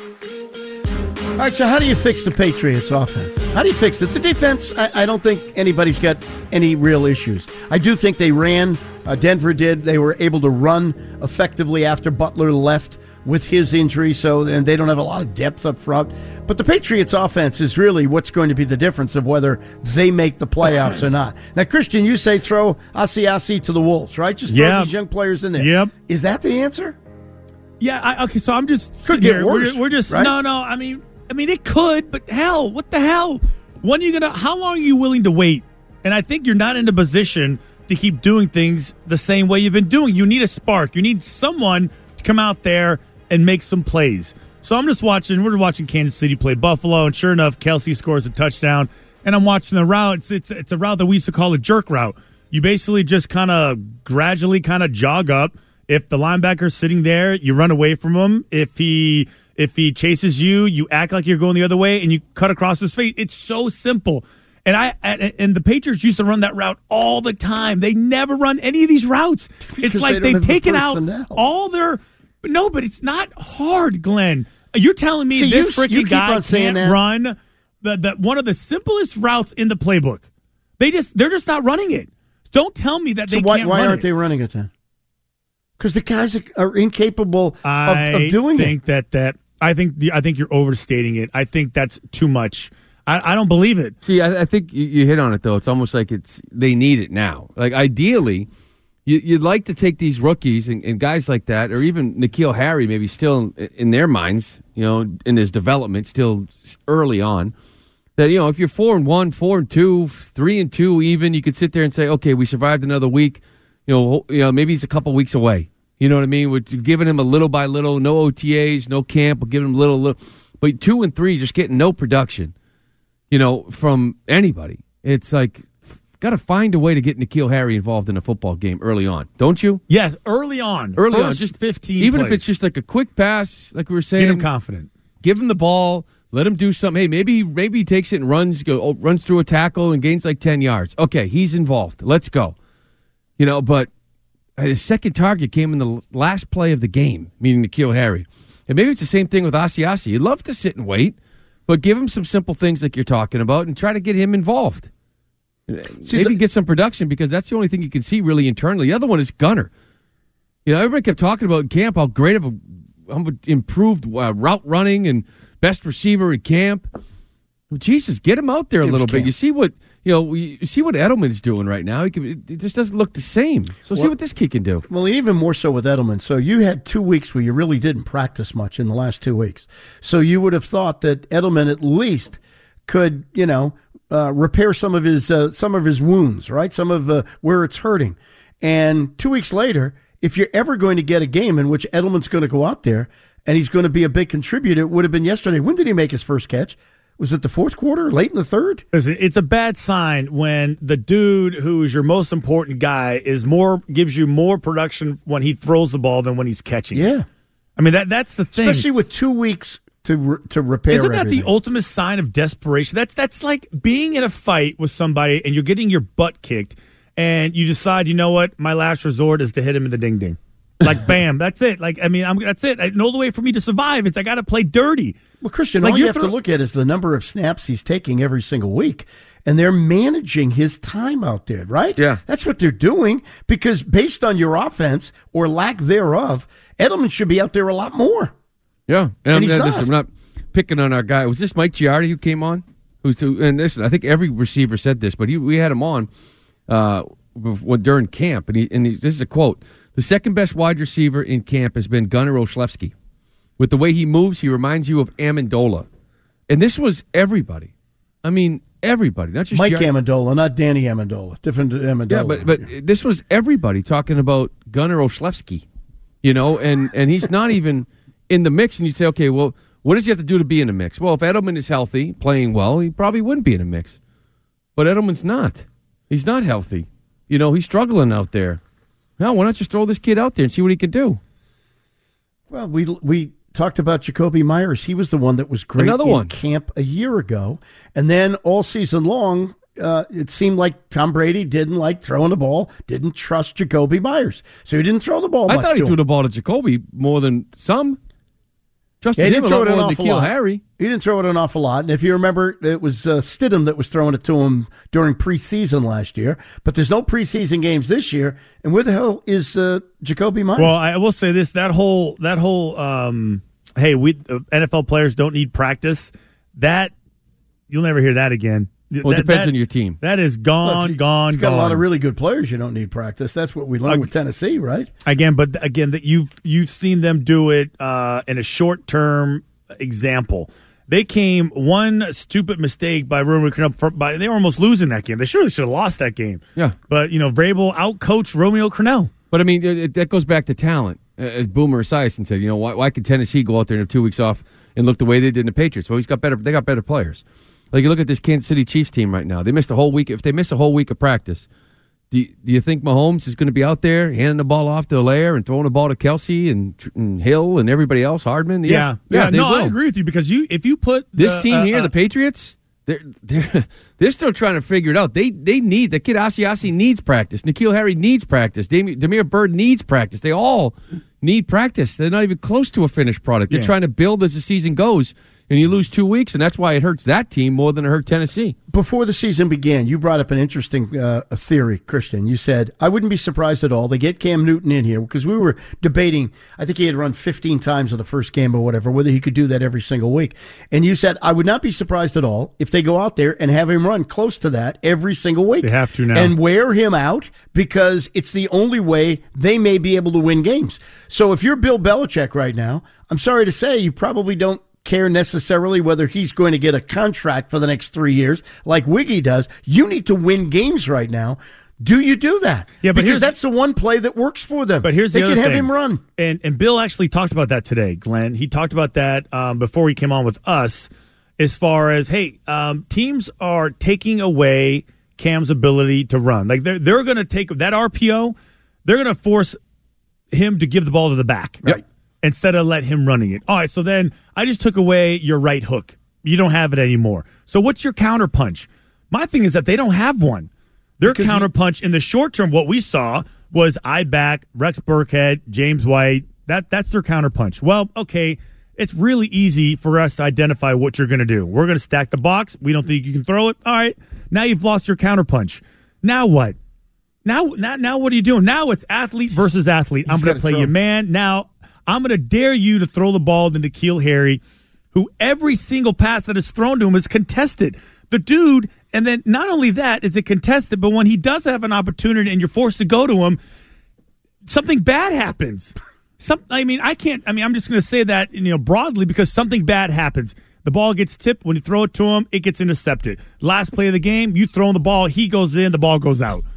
All right, so how do you fix the Patriots offense? How do you fix it? The defense, I, I don't think anybody's got any real issues. I do think they ran, uh, Denver did, they were able to run effectively after Butler left with his injury, so and they don't have a lot of depth up front. But the Patriots offense is really what's going to be the difference of whether they make the playoffs or not. Now, Christian, you say throw Asiasi to the Wolves, right? Just throw Yep. these young players in there. Yep. Is that the answer? Yeah, I, okay, so I'm just Could sitting get here. worse, we're, we're just right? no, no. I mean, I mean, it could, but hell, what the hell? When are you gonna? How long are you willing to wait? And I think you're not in a position to keep doing things the same way you've been doing. You need a spark. You need someone to come out there and make some plays. So I'm just watching. We're watching Kansas City play Buffalo, and sure enough, Kelsey scores a touchdown. And I'm watching the route. It's it's, it's a route that we used to call a jerk route. You basically just kind of gradually kind of jog up If the linebacker's sitting there, you run away from him. If he if he chases you, you act like you're going the other way and you cut across his face. It's so simple. And I and the Patriots used to run that route all the time. They never run any of these routes. Because it's like they they've taken the out all their no, but it's not hard, Glenn. You're telling me See, this you- you freaking keep guy on saying can't that. run the, the one of the simplest routes in the playbook. They just they're just not running it. Don't tell me that So they why, can't why run aren't it. they running it then? Because the guys are, are incapable of, I of doing think it. that that I think the, I think you're overstating it. I think that's too much. I, I don't believe it. See, I, I think you, you hit on it, though. It's almost like it's they need it now. Like, ideally, you, you'd like to take these rookies and, and guys like that, or even N'Keal Harry, maybe still in, in their minds, you know, in his development, still early on, that, you know, if you're four and one, four and two, three and two even, you could sit there and say, okay, we survived another week. You know, you know, maybe he's a couple weeks away. You know what I mean? We're giving him a little by little, no O T As, no camp. We're giving him a little, little. But two and three, just getting no production. You know, from anybody. It's like, got to find a way to get N'Keal Harry involved in a football game early on, don't you? Yes, early on. Early on, First just fifteen Even plays. if it's just like a quick pass, like we were saying. Get him confident. Give him the ball. Let him do something. Hey, maybe maybe he takes it and runs, go oh, runs through a tackle and gains like ten yards. Okay, he's involved. Let's go. You know, but his second target came in the last play of the game, meaning N'Keal Harry. And maybe it's the same thing with Asiasi. You'd love to sit and wait. But give him some simple things like you're talking about and try to get him involved. See, Maybe the- get some production because that's the only thing you can see really internally. The other one is Gunner. You know, everybody kept talking about in camp how great of a how improved uh, route running and best receiver in camp. Well, Jesus, get him out there a It was little bit. camp. You see what you know. You see what Edelman is doing right now. He can, it just doesn't look the same. So see Well- what this kid can do. Well, even more so with Edelman. So you had two weeks where you really didn't practice much in the last two weeks. So you would have thought that Edelman at least could, you know, uh, repair some of his uh, some of his wounds, right? Some of uh, where it's hurting. And two weeks later, if you're ever going to get a game in which Edelman's going to go out there and he's going to be a big contributor, it would have been yesterday. When did he make his first catch? Was it the fourth quarter, late in the third? Listen, it's a bad sign when the dude who is your most important guy is more gives you more production when he throws the ball than when he's catching. Yeah, I mean that that's the thing. especially with two weeks to re- to repair. Isn't that everything. the ultimate sign of desperation? That's that's like being in a fight with somebody and you're getting your butt kicked, and you decide, you know what, my last resort is to hit him in the ding ding. Like, bam, that's it. Like, I mean, I'm, that's it. And the only way for me to survive is I got to play dirty. Well, Christian, Like, all you you're have throw- to look at is the number of snaps he's taking every single week. And they're managing his time out there, right? Yeah. That's what they're doing because based on your offense or lack thereof, Edelman should be out there a lot more. Yeah, and, And I'm, he's uh, not. listen, I'm not picking on our guy. Was this Mike Giardi who came on? Who's who, and listen, I think every receiver said this, but he, we had him on uh, before- during camp, and he and he, this is a quote: "The second best wide receiver in camp has been Gunnar Olszewski. With the way he moves, he reminds you of Amendola." And this was everybody. I mean, everybody, not just Mike Giardi. Amendola, not Danny Amendola. Different Amendola. Yeah, but but this was everybody talking about Gunnar Olszewski, you know, and, and he's not even in the mix. And you say, okay, well, what does he have to do to be in the mix? Well, if Edelman is healthy, playing well, he probably wouldn't be in the mix. But Edelman's not. He's not healthy. You know, he's struggling out there. No, why not just throw this kid out there and see what he can do? Well, we we talked about Jacoby Myers. He was the one that was great Another in one. camp a year ago. And then all season long, uh, it seemed like Tom Brady didn't like throwing the ball, didn't trust Jacoby Myers. So he didn't throw the ball I much thought he to threw him. the ball to Jacoby more than some. Trusted Yeah, he him didn't a throw lot it an more than awful N'Keal lot. Harry. He didn't throw it an awful lot. And if you remember, it was uh, Stidham that was throwing it to him during preseason last year. But there's no preseason games this year. And where the hell is uh, Jacoby Myers? Well, I will say this: that whole that whole um, hey, we uh, N F L players don't need practice. That you'll never hear that again. Well, it That- depends that- on your team. That is gone, Well, if you- gone, you've got gone. a lot of really good players. You don't need practice. That's what we learned Ag- with Tennessee, right? Again, but again, that you've you've seen them do it uh, in a short term example. They came one stupid mistake by Romeo Crennel. For, by, they were almost losing that game. They surely should have lost that game. Yeah. But, you know, Vrabel outcoached Romeo Crennel. But, I mean, it, it- that goes back to talent. Uh, As Boomer Esiason said, you know, why, why could Tennessee go out there and have two weeks off and look the way they did in the Patriots? Well, he's got better. They got better players. Like, you look at this Kansas City Chiefs team right now. They missed a whole week. If they miss a whole week of practice, Do you, do you think Mahomes is going to be out there handing the ball off to Allaire and throwing the ball to Kelsey and, and Hill and everybody else, Hardman? Yeah, yeah, yeah. they no, will. I agree with you because you if you put This the, team uh, here, uh, the Patriots, they're they're they're still trying to figure it out. They they need the kid Asiasi needs practice. N'Keal Harry needs practice. Demi- Damiere Byrd needs practice. They all need practice. They're not even close to a finished product. They're Yeah. trying to build as the season goes. And you lose two weeks, and that's why it hurts that team more than it hurt Tennessee. Before the season began, you brought up an interesting uh, theory, Christian. You said, I wouldn't be surprised at all. They get Cam Newton in here because we were debating, I think he had run fifteen times in the first game or whatever, whether he could do that every single week. And you said, I would not be surprised at all if they go out there and have him run close to that every single week. They have to now. And wear him out because it's the only way they may be able to win games. So if you're Bill Belichick right now, I'm sorry to say you probably don't care necessarily whether he's going to get a contract for the next three years like Wiggy does. You need to win games right now. Do you do that? Yeah, but because here's- that's the one play that works for them. But here's they the can other have thing. him run. And and Bill actually talked about that today, Glenn. He talked about that um, before he came on with us as far as, hey, um, teams are taking away Cam's ability to run. Like they're, they're going to take that R P O, they're going to force him to give the ball to the back. Right. Instead of let him running it. All right, so then I just took away your right hook. You don't have it anymore. So what's your counter punch? My thing is that they don't have one. Their Because counter punch in the short term, what we saw was I back, Rex Burkhead, James White. That that's their counter punch. Well, okay, it's really easy for us to identify what you're going to do. We're going to stack the box. We don't think you can throw it. All right, now you've lost your counter punch. Now what? Now, now, now what are you doing? Now it's athlete versus athlete. I'm He's going gotta to play throw. you man. Now I'm going to dare you to throw the ball to N'Keal Harry, who every single pass that is thrown to him is contested. The dude, and then not only that is it contested, but when he does have an opportunity and you're forced to go to him, something bad happens. Some, I mean, I can't. I mean, I'm just going to say that you know broadly because something bad happens. The ball gets tipped. When you throw it to him, it gets intercepted. Last play of the game, you throw the ball, he goes in, the ball goes out.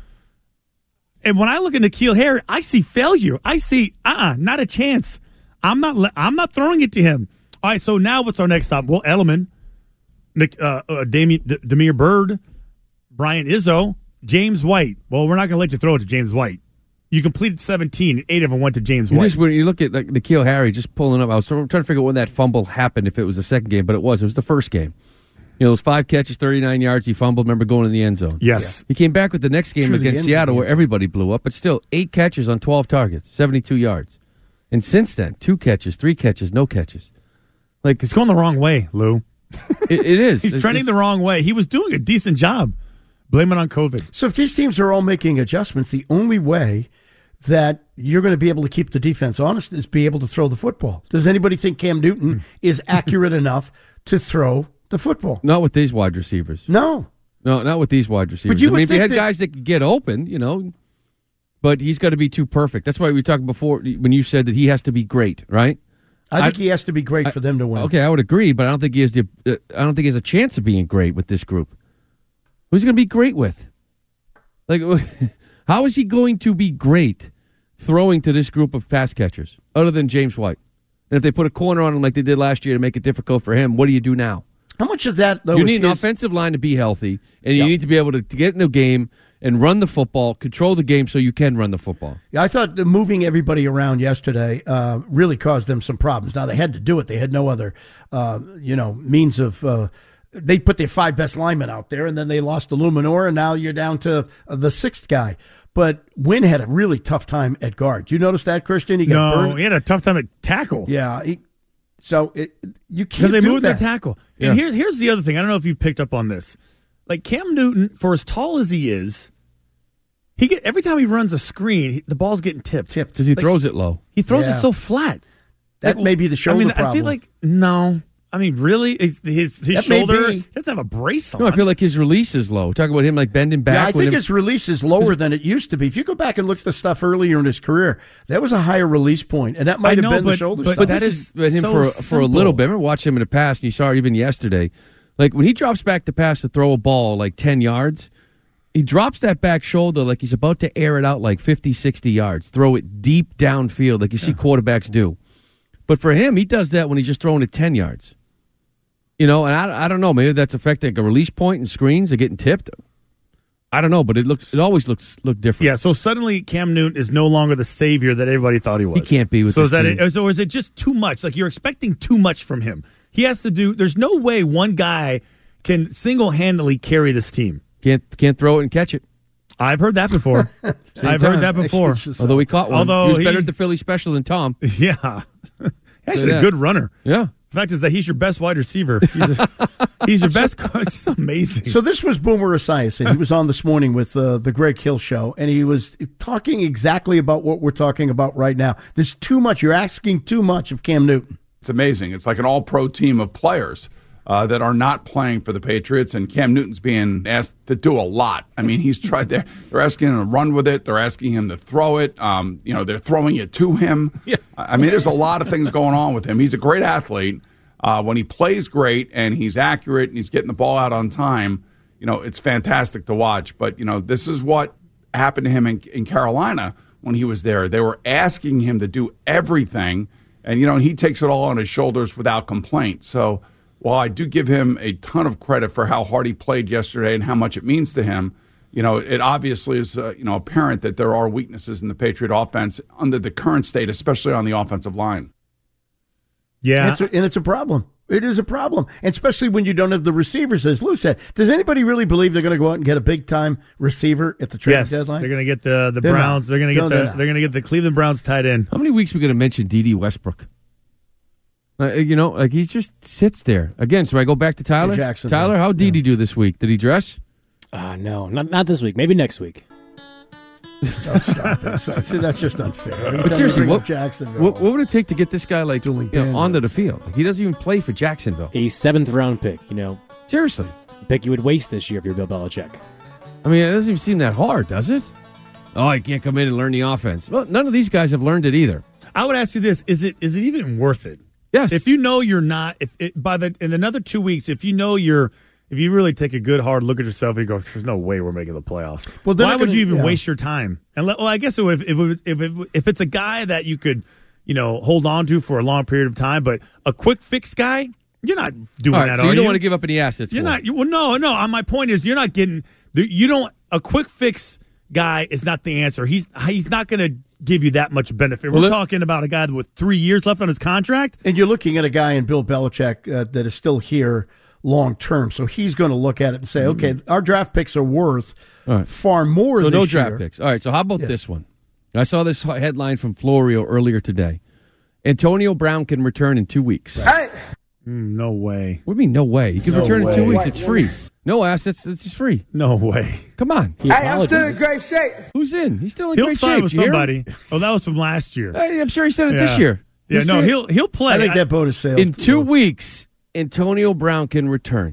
And when I look at N'Keal Harry, I see failure. I see, uh-uh, not a chance. I'm not. le- I'm not throwing it to him. All right. So now, what's our next stop? Well, Edelman, Nick, uh, uh, Damian, D- Damiere Byrd, Brian Izzo, James White. Well, we're not going to let you throw it to James White. You completed seventeen, and eight of them went to James You White. just when you look at like N'Keal Harry just pulling up. I was trying to figure out when that fumble happened. If it was the second game, but it was. It was the first game. You know, those five catches, thirty-nine yards. He fumbled. Remember going in the end zone. Yes. He came back with the next game Through the against end Seattle, of the where everybody blew up. But still, eight catches on twelve targets, seventy-two yards. And since then, two catches, three catches, no catches. Like It's going the wrong way, Lou. it, it is. He's It's- trending it's- the wrong way. He was doing a decent job. Blame it on COVID. So if these teams are all making adjustments, the only way that you're going to be able to keep the defense honest is be able to throw the football. Does anybody think Cam Newton is accurate enough to throw the football? Not with these wide receivers. No. No, not with these wide receivers. you I would mean, if you think had that- guys that could get open, you know, but he's got to be too perfect. That's why we talked before when you said that he has to be great, right? I think I- he has to be great for them to win. Okay, I would agree, but I don't think he has the. Uh, I don't think he has a chance of being great with this group. Who's he going to be great with? Like, how is he going to be great throwing to this group of pass catchers other than James White? And if they put a corner on him like they did last year to make it difficult for him, what do you do now? How much of that, though, you is need an his- offensive line to be healthy, and you Yep. need to be able to, to get in a game and run the football, control the game so you can run the football. Yeah, I thought the moving everybody around yesterday uh, really caused them some problems. Now, they had to do it. They had no other, uh, you know, means of uh, – they put their five best linemen out there, and then they lost to Luminor, and now you're down to uh, the sixth guy. But Wynn had a really tough time at guard. Did you notice that, Christian? He got No, burned. he had a tough time at tackle. Yeah. He, so it, you can't Because they do moved that. their tackle. Yeah. And here's here's the other thing. I don't know if you picked up on this. Like Cam Newton, for as tall as he is, he get every time he runs a screen, he, the ball's getting tipped. Tipped. Because he Like, throws it low. He throws Yeah. it so flat. That Like, may be the shoulder I mean, problem. I feel like no. I mean, really, his his, his That may shoulder. be. He doesn't have a brace on. No, I feel like his release is low. Talk about him like bending back. Yeah, I with think him. his release is lower than it used to be. If you go back and look at the stuff earlier in his career, that was a higher release point, and that might have know, been the but- shoulder but stuff. But that this is is with him so for for a little simple. bit. I remember watching him in the past, and you saw it even yesterday. Like when he drops back to pass to throw a ball like ten yards, he drops that back shoulder like he's about to air it out like fifty, sixty yards, throw it deep downfield like you see quarterbacks do. But for him, he does that when he's just throwing it ten yards. You know, and I, I don't know. Maybe that's affecting like a release point and screens are getting tipped. I don't know, but it looks it always looks look different. Yeah, so suddenly Cam Newton is no longer the savior that everybody thought he was. He can't be with so this is that team. it, so is it just too much? Like you're expecting too much from him. He has to do. There's no way one guy can single handedly carry this team. Can't can't throw it and catch it. I've heard that before. I've time. heard that before. Although we caught one. Although he was he- better at the Philly special than Tom. Yeah, actually that. a good runner. Yeah. The fact is that he's your best wide receiver. He's, a, he's your best. It's amazing. So this was Boomer Esiason. He was on this morning with uh, the Greg Hill Show, and he was talking exactly about what we're talking about right now. There's too much. You're asking too much of Cam Newton. It's amazing. It's like an all-pro team of players uh, that are not playing for the Patriots, and Cam Newton's being asked to do a lot. I mean, he's tried. They're, they're asking him to run with it. They're asking him to throw it. Um, you know, they're throwing it to him. Yeah. I mean, there's a lot of things going on with him. He's a great athlete. Uh, when he plays great and he's accurate and he's getting the ball out on time, you know, it's fantastic to watch. But, you know, this is what happened to him in, in Carolina when he was there. They were asking him to do everything, and, you know, he takes it all on his shoulders without complaint. So while I do give him a ton of credit for how hard he played yesterday and how much it means to him, you know, it obviously is, uh, you know, apparent that there are weaknesses in the Patriot offense under the current state, especially on the offensive line. Yeah. And it's, a, and it's a problem. It is a problem, and especially when you don't have the receivers, as Lou said. Does anybody really believe they're going to go out and get a big-time receiver at the trade Yes, deadline? they're going to get the the They're Browns. not. They're going to get No, the they're they're, not. going to get the Cleveland Browns tight end. How many weeks are we going to mention D D Westbrook? Uh, you know, like he just sits there again. So I go back to Tyler. Jacksonville. Tyler, how did he do this week? Did he dress? Uh, no, not not this week. Maybe next week. Oh, stop it. So- See, that's just unfair. Every time But you seriously, bring what, up Jacksonville. what what would it take to get this guy like you know, Daniels. onto the field? Like, he doesn't even play for Jacksonville. A seventh round pick. You know, seriously, a pick you would waste this year if you're Bill Belichick. I mean, it doesn't even seem that hard, does it? Oh, I can't come in and learn the offense. Well, none of these guys have learned it either. I would ask you this: Is it is it even worth it? Yes. If you know you're not, if it, by the in another two weeks, if you know you're, if you really take a good hard look at yourself and you go, "There's no way we're making the playoffs." Well, they're why not would gonna- you even yeah. waste your time? And let, well, I guess it would, if it would, if it, if it's a guy that you could, you know, hold on to for a long period of time, but a quick fix guy, you're not doing All right, that. so are you don't you? want to give up any assets. You're for not. him. You, well, no, no. uh, My point is, you're not getting. You don't. A quick fix guy is not the answer. He's he's not going to give you that much benefit. Well, We're let- talking about a guy with three years left on his contract. And you're looking at a guy in Bill Belichick uh, that is still here long term. So he's going to look at it and say, okay, our draft picks are worth All right. far more So this no year. draft picks. All right, so how about this one? I saw this headline from Florio earlier today. Antonio Brown can return in two weeks. Mm, no way. What do you mean, no way? He can No return in two way. weeks. It's free. No assets. It's just free. No way. Come on. He apologized. great shape. Who's in? He's still in He'll great sign shape. with You hear him? somebody. Oh, that was from last year. Hey, I'm sure he said it this Yeah. year. Yeah, You no, see it? he'll he'll play. I think that boat is sailed. In two weeks, Antonio Brown can return.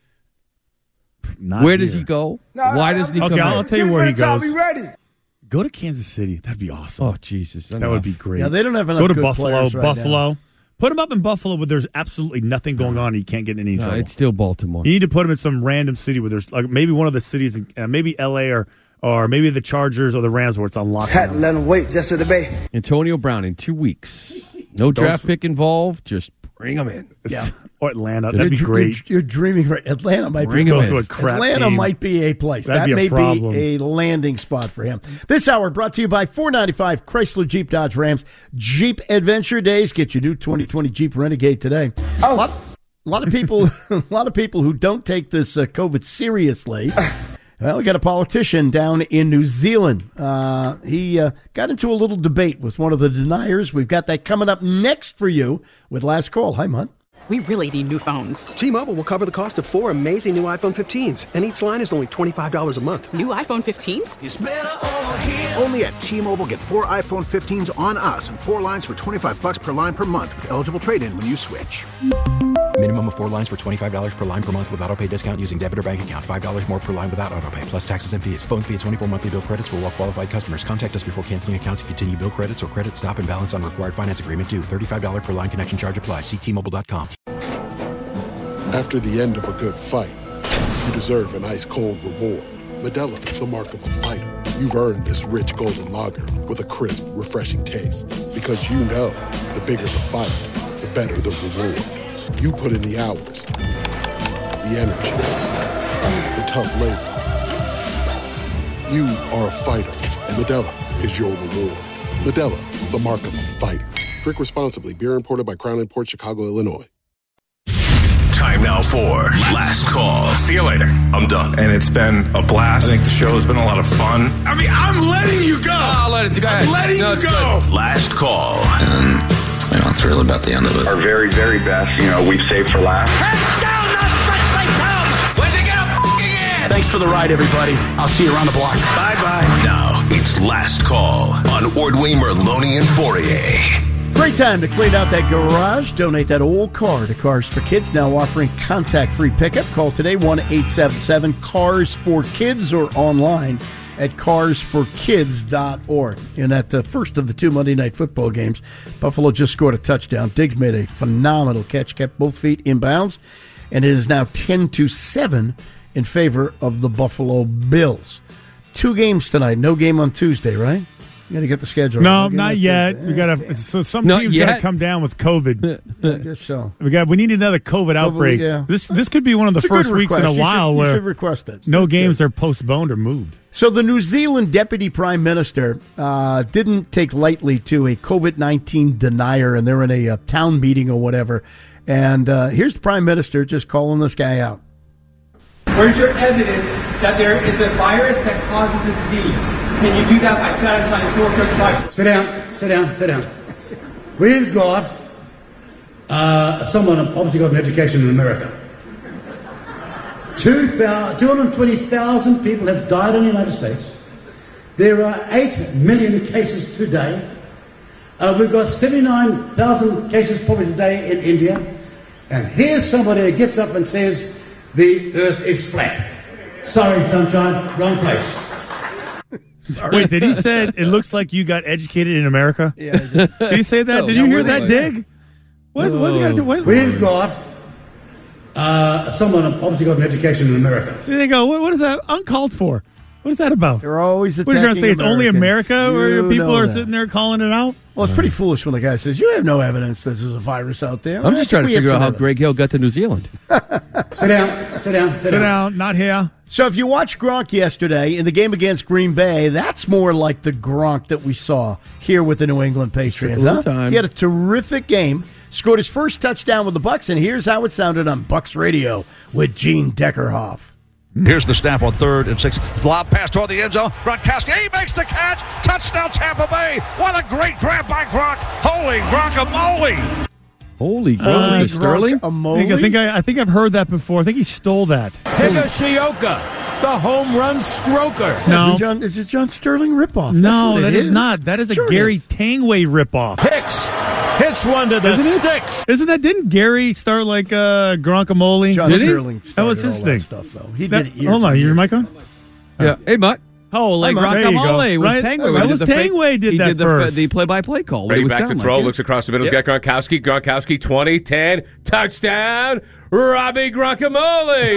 Not Where does here. he go? Why doesn't he Okay, come I'll in? tell you where he goes. ready. Go to Kansas City. That'd be awesome. Oh, Jesus. That would be great. Yeah, they don't have enough Go to good Buffalo. players right Buffalo. Put him up in Buffalo where there's absolutely nothing going on. And he can't get in any No, trouble. it's still Baltimore. You need to put him in some random city where there's like maybe one of the cities, in, uh, maybe L A or or maybe the Chargers or the Rams where it's on lockdown. Had to let him wait just to the bay. Antonio Brown in two weeks. No draft pick involved. Just bring him in. Yeah. Or Atlanta. You're That'd be You're- great. You're, you're dreaming right. Atlanta might Bring be him Goes in. to a crap Atlanta team. might be a place. That'd that be a may problem. be a landing spot for him. This hour brought to you by four ninety-five Chrysler Jeep Dodge Rams Jeep Adventure Days. Get your new twenty twenty Jeep Renegade today. Oh. A lot, a lot of people, a lot of people who don't take this uh, COVID seriously. Well, we got a politician down in New Zealand. Uh, he uh, got into a little debate with one of the deniers. We've got that coming up next for you with Last Call. Hi, Mutt. We really need new phones. T-Mobile will cover the cost of four amazing new iPhone fifteens, and each line is only twenty-five dollars a month. New iPhone fifteens? Only at T-Mobile, get four iPhone fifteens on us and four lines for twenty-five bucks per line per month with eligible trade-in when you switch. Minimum of four lines for twenty-five dollars per line per month with autopay discount using debit or bank account. five dollars more per line without autopay, plus taxes and fees. Phone fee at twenty-four monthly bill credits for well-qualified customers. Contact us before canceling account to continue bill credits or credit stop and balance on required finance agreement due. thirty-five dollars per line connection charge applies. See T Mobile dot com. After the end of a good fight, you deserve an ice-cold reward. Modelo is the mark of a fighter. You've earned this rich golden lager with a crisp, refreshing taste. Because you know, the bigger the fight, the better the reward. You put in the hours, the energy, the tough labor. You are a fighter, and Modelo is your reward. Modelo, the mark of a fighter. Drink responsibly. Beer imported by Crown Imports, Chicago, Illinois. Time now for Last Call. See you later. I'm done. And it's been a blast. I think the show has been a lot of fun. I mean, I'm letting you go. I'll let it go. I'm letting no, you go. Good. Last Call. Um, you know, I'm thrilled about the end of it. Our very, very best, you know, we've saved for last. Where'd you get a f***ing in? Thanks for the ride, everybody. I'll see you around the block. Bye-bye. Now, it's Last Call on Ordway, Merloni, and Fourier. Great time to clean out that garage. Donate that old car to Cars for Kids, now offering contact-free pickup. Call today, one eight seven seven cars for kids, or online at cars for kids dot org. And at the first of the two Monday Night Football games, Buffalo just scored a touchdown. Diggs made a phenomenal catch, kept both feet in bounds, and it is now ten to seven in favor of the Buffalo Bills. Two games tonight, no game on Tuesday, right? You got to get the schedule. No, not yet. We got to. So some Not teams got to come down with COVID. I guess so. We got. We need another COVID, outbreak. yeah. This this could be one of the It's a good first weeks in a request. You while should- you where should request it. no That's games good. are postponed or moved. So the New Zealand Deputy Prime Minister uh, didn't take lightly to a COVID nineteen denier, and they're in a, uh town meeting or whatever. And uh, here's the Prime Minister just calling this guy out. Where's your evidence that there is a virus that causes the disease? Can you do that by satisfying four cook's life? Sit down, sit down, sit down. We've got uh, someone obviously got an education in America. two hundred twenty thousand people have died in the United States. There are eight million cases today. Uh, we've got seventy-nine thousand cases probably today in India. And here's somebody who gets up and says, the earth is flat. Sorry, sunshine, wrong place. Wait, did he say it looks like you got educated in America? Yeah. Did he say that? No, did you no, hear where that they- dig? What's, what's he got to do? What, We've got uh, someone obviously got an education in America. so they go, what, what is that? Uncalled for. What is that about? They're always What are you trying to say? attacking It's only Americans. America where You people know are that. sitting there calling it out? Well, it's pretty foolish when the guy says, you have no evidence this is a virus out there. I'm just trying to We have figure out some how evidence. Greg Hill got to New Zealand. Sit down, sit down, sit, Sit down, not here. So if you watched Gronk yesterday in the game against Green Bay, that's more like the Gronk that we saw here with the New England Patriots. a little Huh? time. He had a terrific game, scored his first touchdown with the Bucs, and here's how it sounded on Bucs Radio with Gene Deckerhoff. Here's the snap on third and six. Lob pass toward the end zone. Gronkowski, he makes the catch. Touchdown, Tampa Bay. What a great grab by Gronk. Holy guacamole. Holy Uh, Gronk, is it Sterling? I think, I think I, I think I've heard that before. I think he stole that. Higashioka, the home run stroker. No. Is it John, is it John Sterling ripoff? That's No, what it that is not. That is a Sure it Gary is. Tangway ripoff. Hicks hits one to the Isn't it? sticks. Isn't that? Didn't Gary start like uh, Gronkamole? John Did he? Sterling That was started his all that thing. stuff, though. He That- did it years hold on, and your years. mic on? Yeah. Hey, Mutt. Holy There you go. guacamole was Right? Tangway. That when he was did the fake- Tangway did he that did the, first. the play-by-play call. what Ready it would back to sound throw. like. Looks across the middle. Yep. Got Gronkowski. Gronkowski twenty, ten. Touchdown. Robbie Guacamole.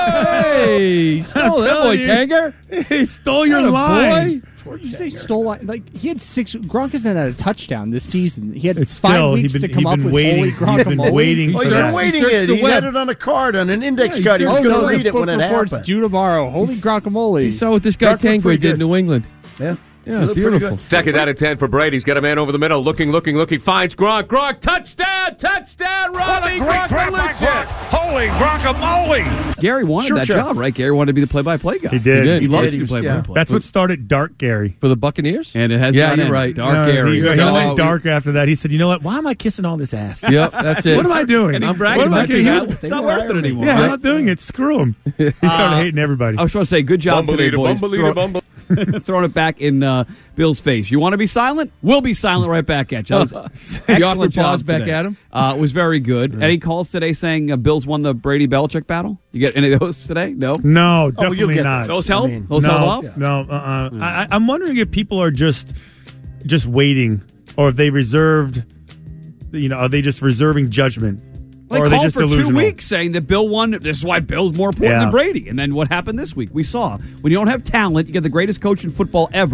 Hey, stole that boy, Tanger. He stole your Atta line. boy. You say stole like he had six. Gronk hasn't had a touchdown this season. He had It's five still, weeks he'd to been- come he'd up been with waiting- holy he'd been guacamole. waiting Well, for he's been that. waiting searched it. the He web. had it on a card, on an index Yeah, he card. He was searched going the to web. read it when it reports happened. due tomorrow. Holy guacamole! You saw what this guy Dark looked Tangway pretty did in good. New England. Yeah. Yeah, He looked pretty beautiful. good. Second out of ten for Brady. He's got a man over the middle. Looking, looking, looking. Finds Gronk. Gronk. Touchdown. Touchdown. What Robbie a great grab by Gronk. Holy guacamole. Gary wanted Sure, that sure. job, right? Gary wanted to be the play-by-play guy. He did. He did. He, loves did. He to was- play yeah. by play. That's what started Dark Gary. For the Buccaneers? And it has Yeah, not you're ended. right. Dark No, Gary. He, he No, went we- dark after that. He said, "You know what? Why am I kissing all this ass? Yep, that's it. What am I doing? And he I'm bragged what am I about doing? that. You- It's not worth it anymore. Yeah, I'm right? not doing it. Screw him. He started hating everybody. I was supposed to say, good job today, Bumblita, boys. bumblita, Throw- bumble. throwing it back in uh, Bill's face. You want to be silent? We'll be silent right back at you. That was The excellent awkward job pause back today. at him? Uh, it was very good. Any calls today saying uh, Bills won the Brady Belichick battle? You get any of those today? No. No, Oh, you'll definitely get not. Those help? I mean, Those no, help off? no. Uh-uh. I, I'm wondering if people are just just waiting, or if they reserved. You know, are they just reserving judgment, They or are they called just for delusional? two weeks saying that Bill won. This is why Bill's more important Yeah. than Brady. And then what happened this week? We saw when you don't have talent, you get the greatest coach in football ever,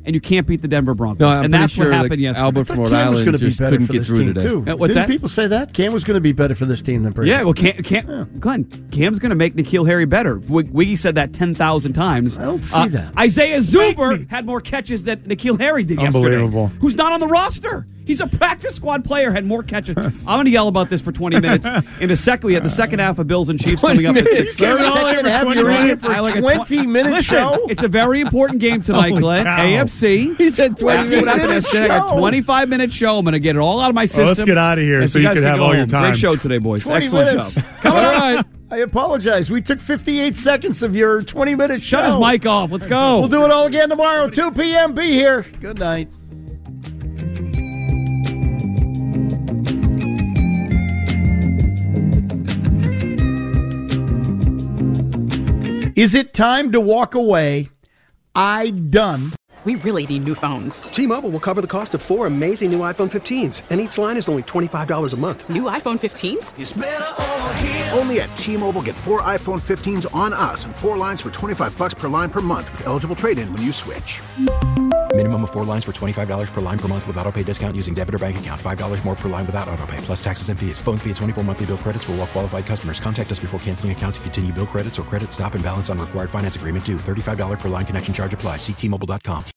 and you can't beat the Denver Broncos. No, I'm and pretty that's sure what happened that yesterday. Albert from I thought Rhode Cam was Island gonna be just better couldn't for get this through team, today. Too. Uh, what's Didn't that? people say that? Cam was going to be better for this team than Brady. Yeah, well, Cam, Cam, yeah. Glenn, Cam's going to make N'Keal Harry better. Wig- Wiggy said that ten thousand times. I don't see uh, that. Isaiah Zuber had more catches than N'Keal Harry did yesterday. Unbelievable. Who's not on the roster. He's a practice squad player, had more catches. I'm going to yell about this for twenty minutes. In a second, we have the second half of Bills and Chiefs coming up at six thirty. Second half, you're in for a twenty-minute Listen, show? it's a very important game tonight, Holy Glenn. cow. A F C. He said twenty After what happened minutes yesterday, I got a show. twenty-five minute show. I'm going to get it all out of my system. let's get out of here And so you guys can have go all your home. time. Great show today, boys. twenty Excellent minutes. show. Coming All up. right. I apologize. We took fifty-eight seconds of your twenty-minute show. Shut his mic off. Let's go. We'll do it all again tomorrow, two p.m. Be here. Good night. Is it time to walk away? I done. We really need new phones. T-Mobile will cover the cost of four amazing new iPhone fifteens, and each line is only twenty-five dollars a month. New iPhone fifteens? Only at T-Mobile, get four iPhone fifteens on us and four lines for twenty-five bucks per line per month with eligible trade-in when you switch. Minimum of four lines for twenty-five dollars per line per month with autopay discount using debit or bank account. five dollars more per line without autopay, plus taxes and fees. Phone fee at twenty-four monthly bill credits for well-qualified customers. Contact us before canceling account to continue bill credits or credit stop and balance on required finance agreement due. thirty-five dollars per line connection charge applies. See T Mobile dot com.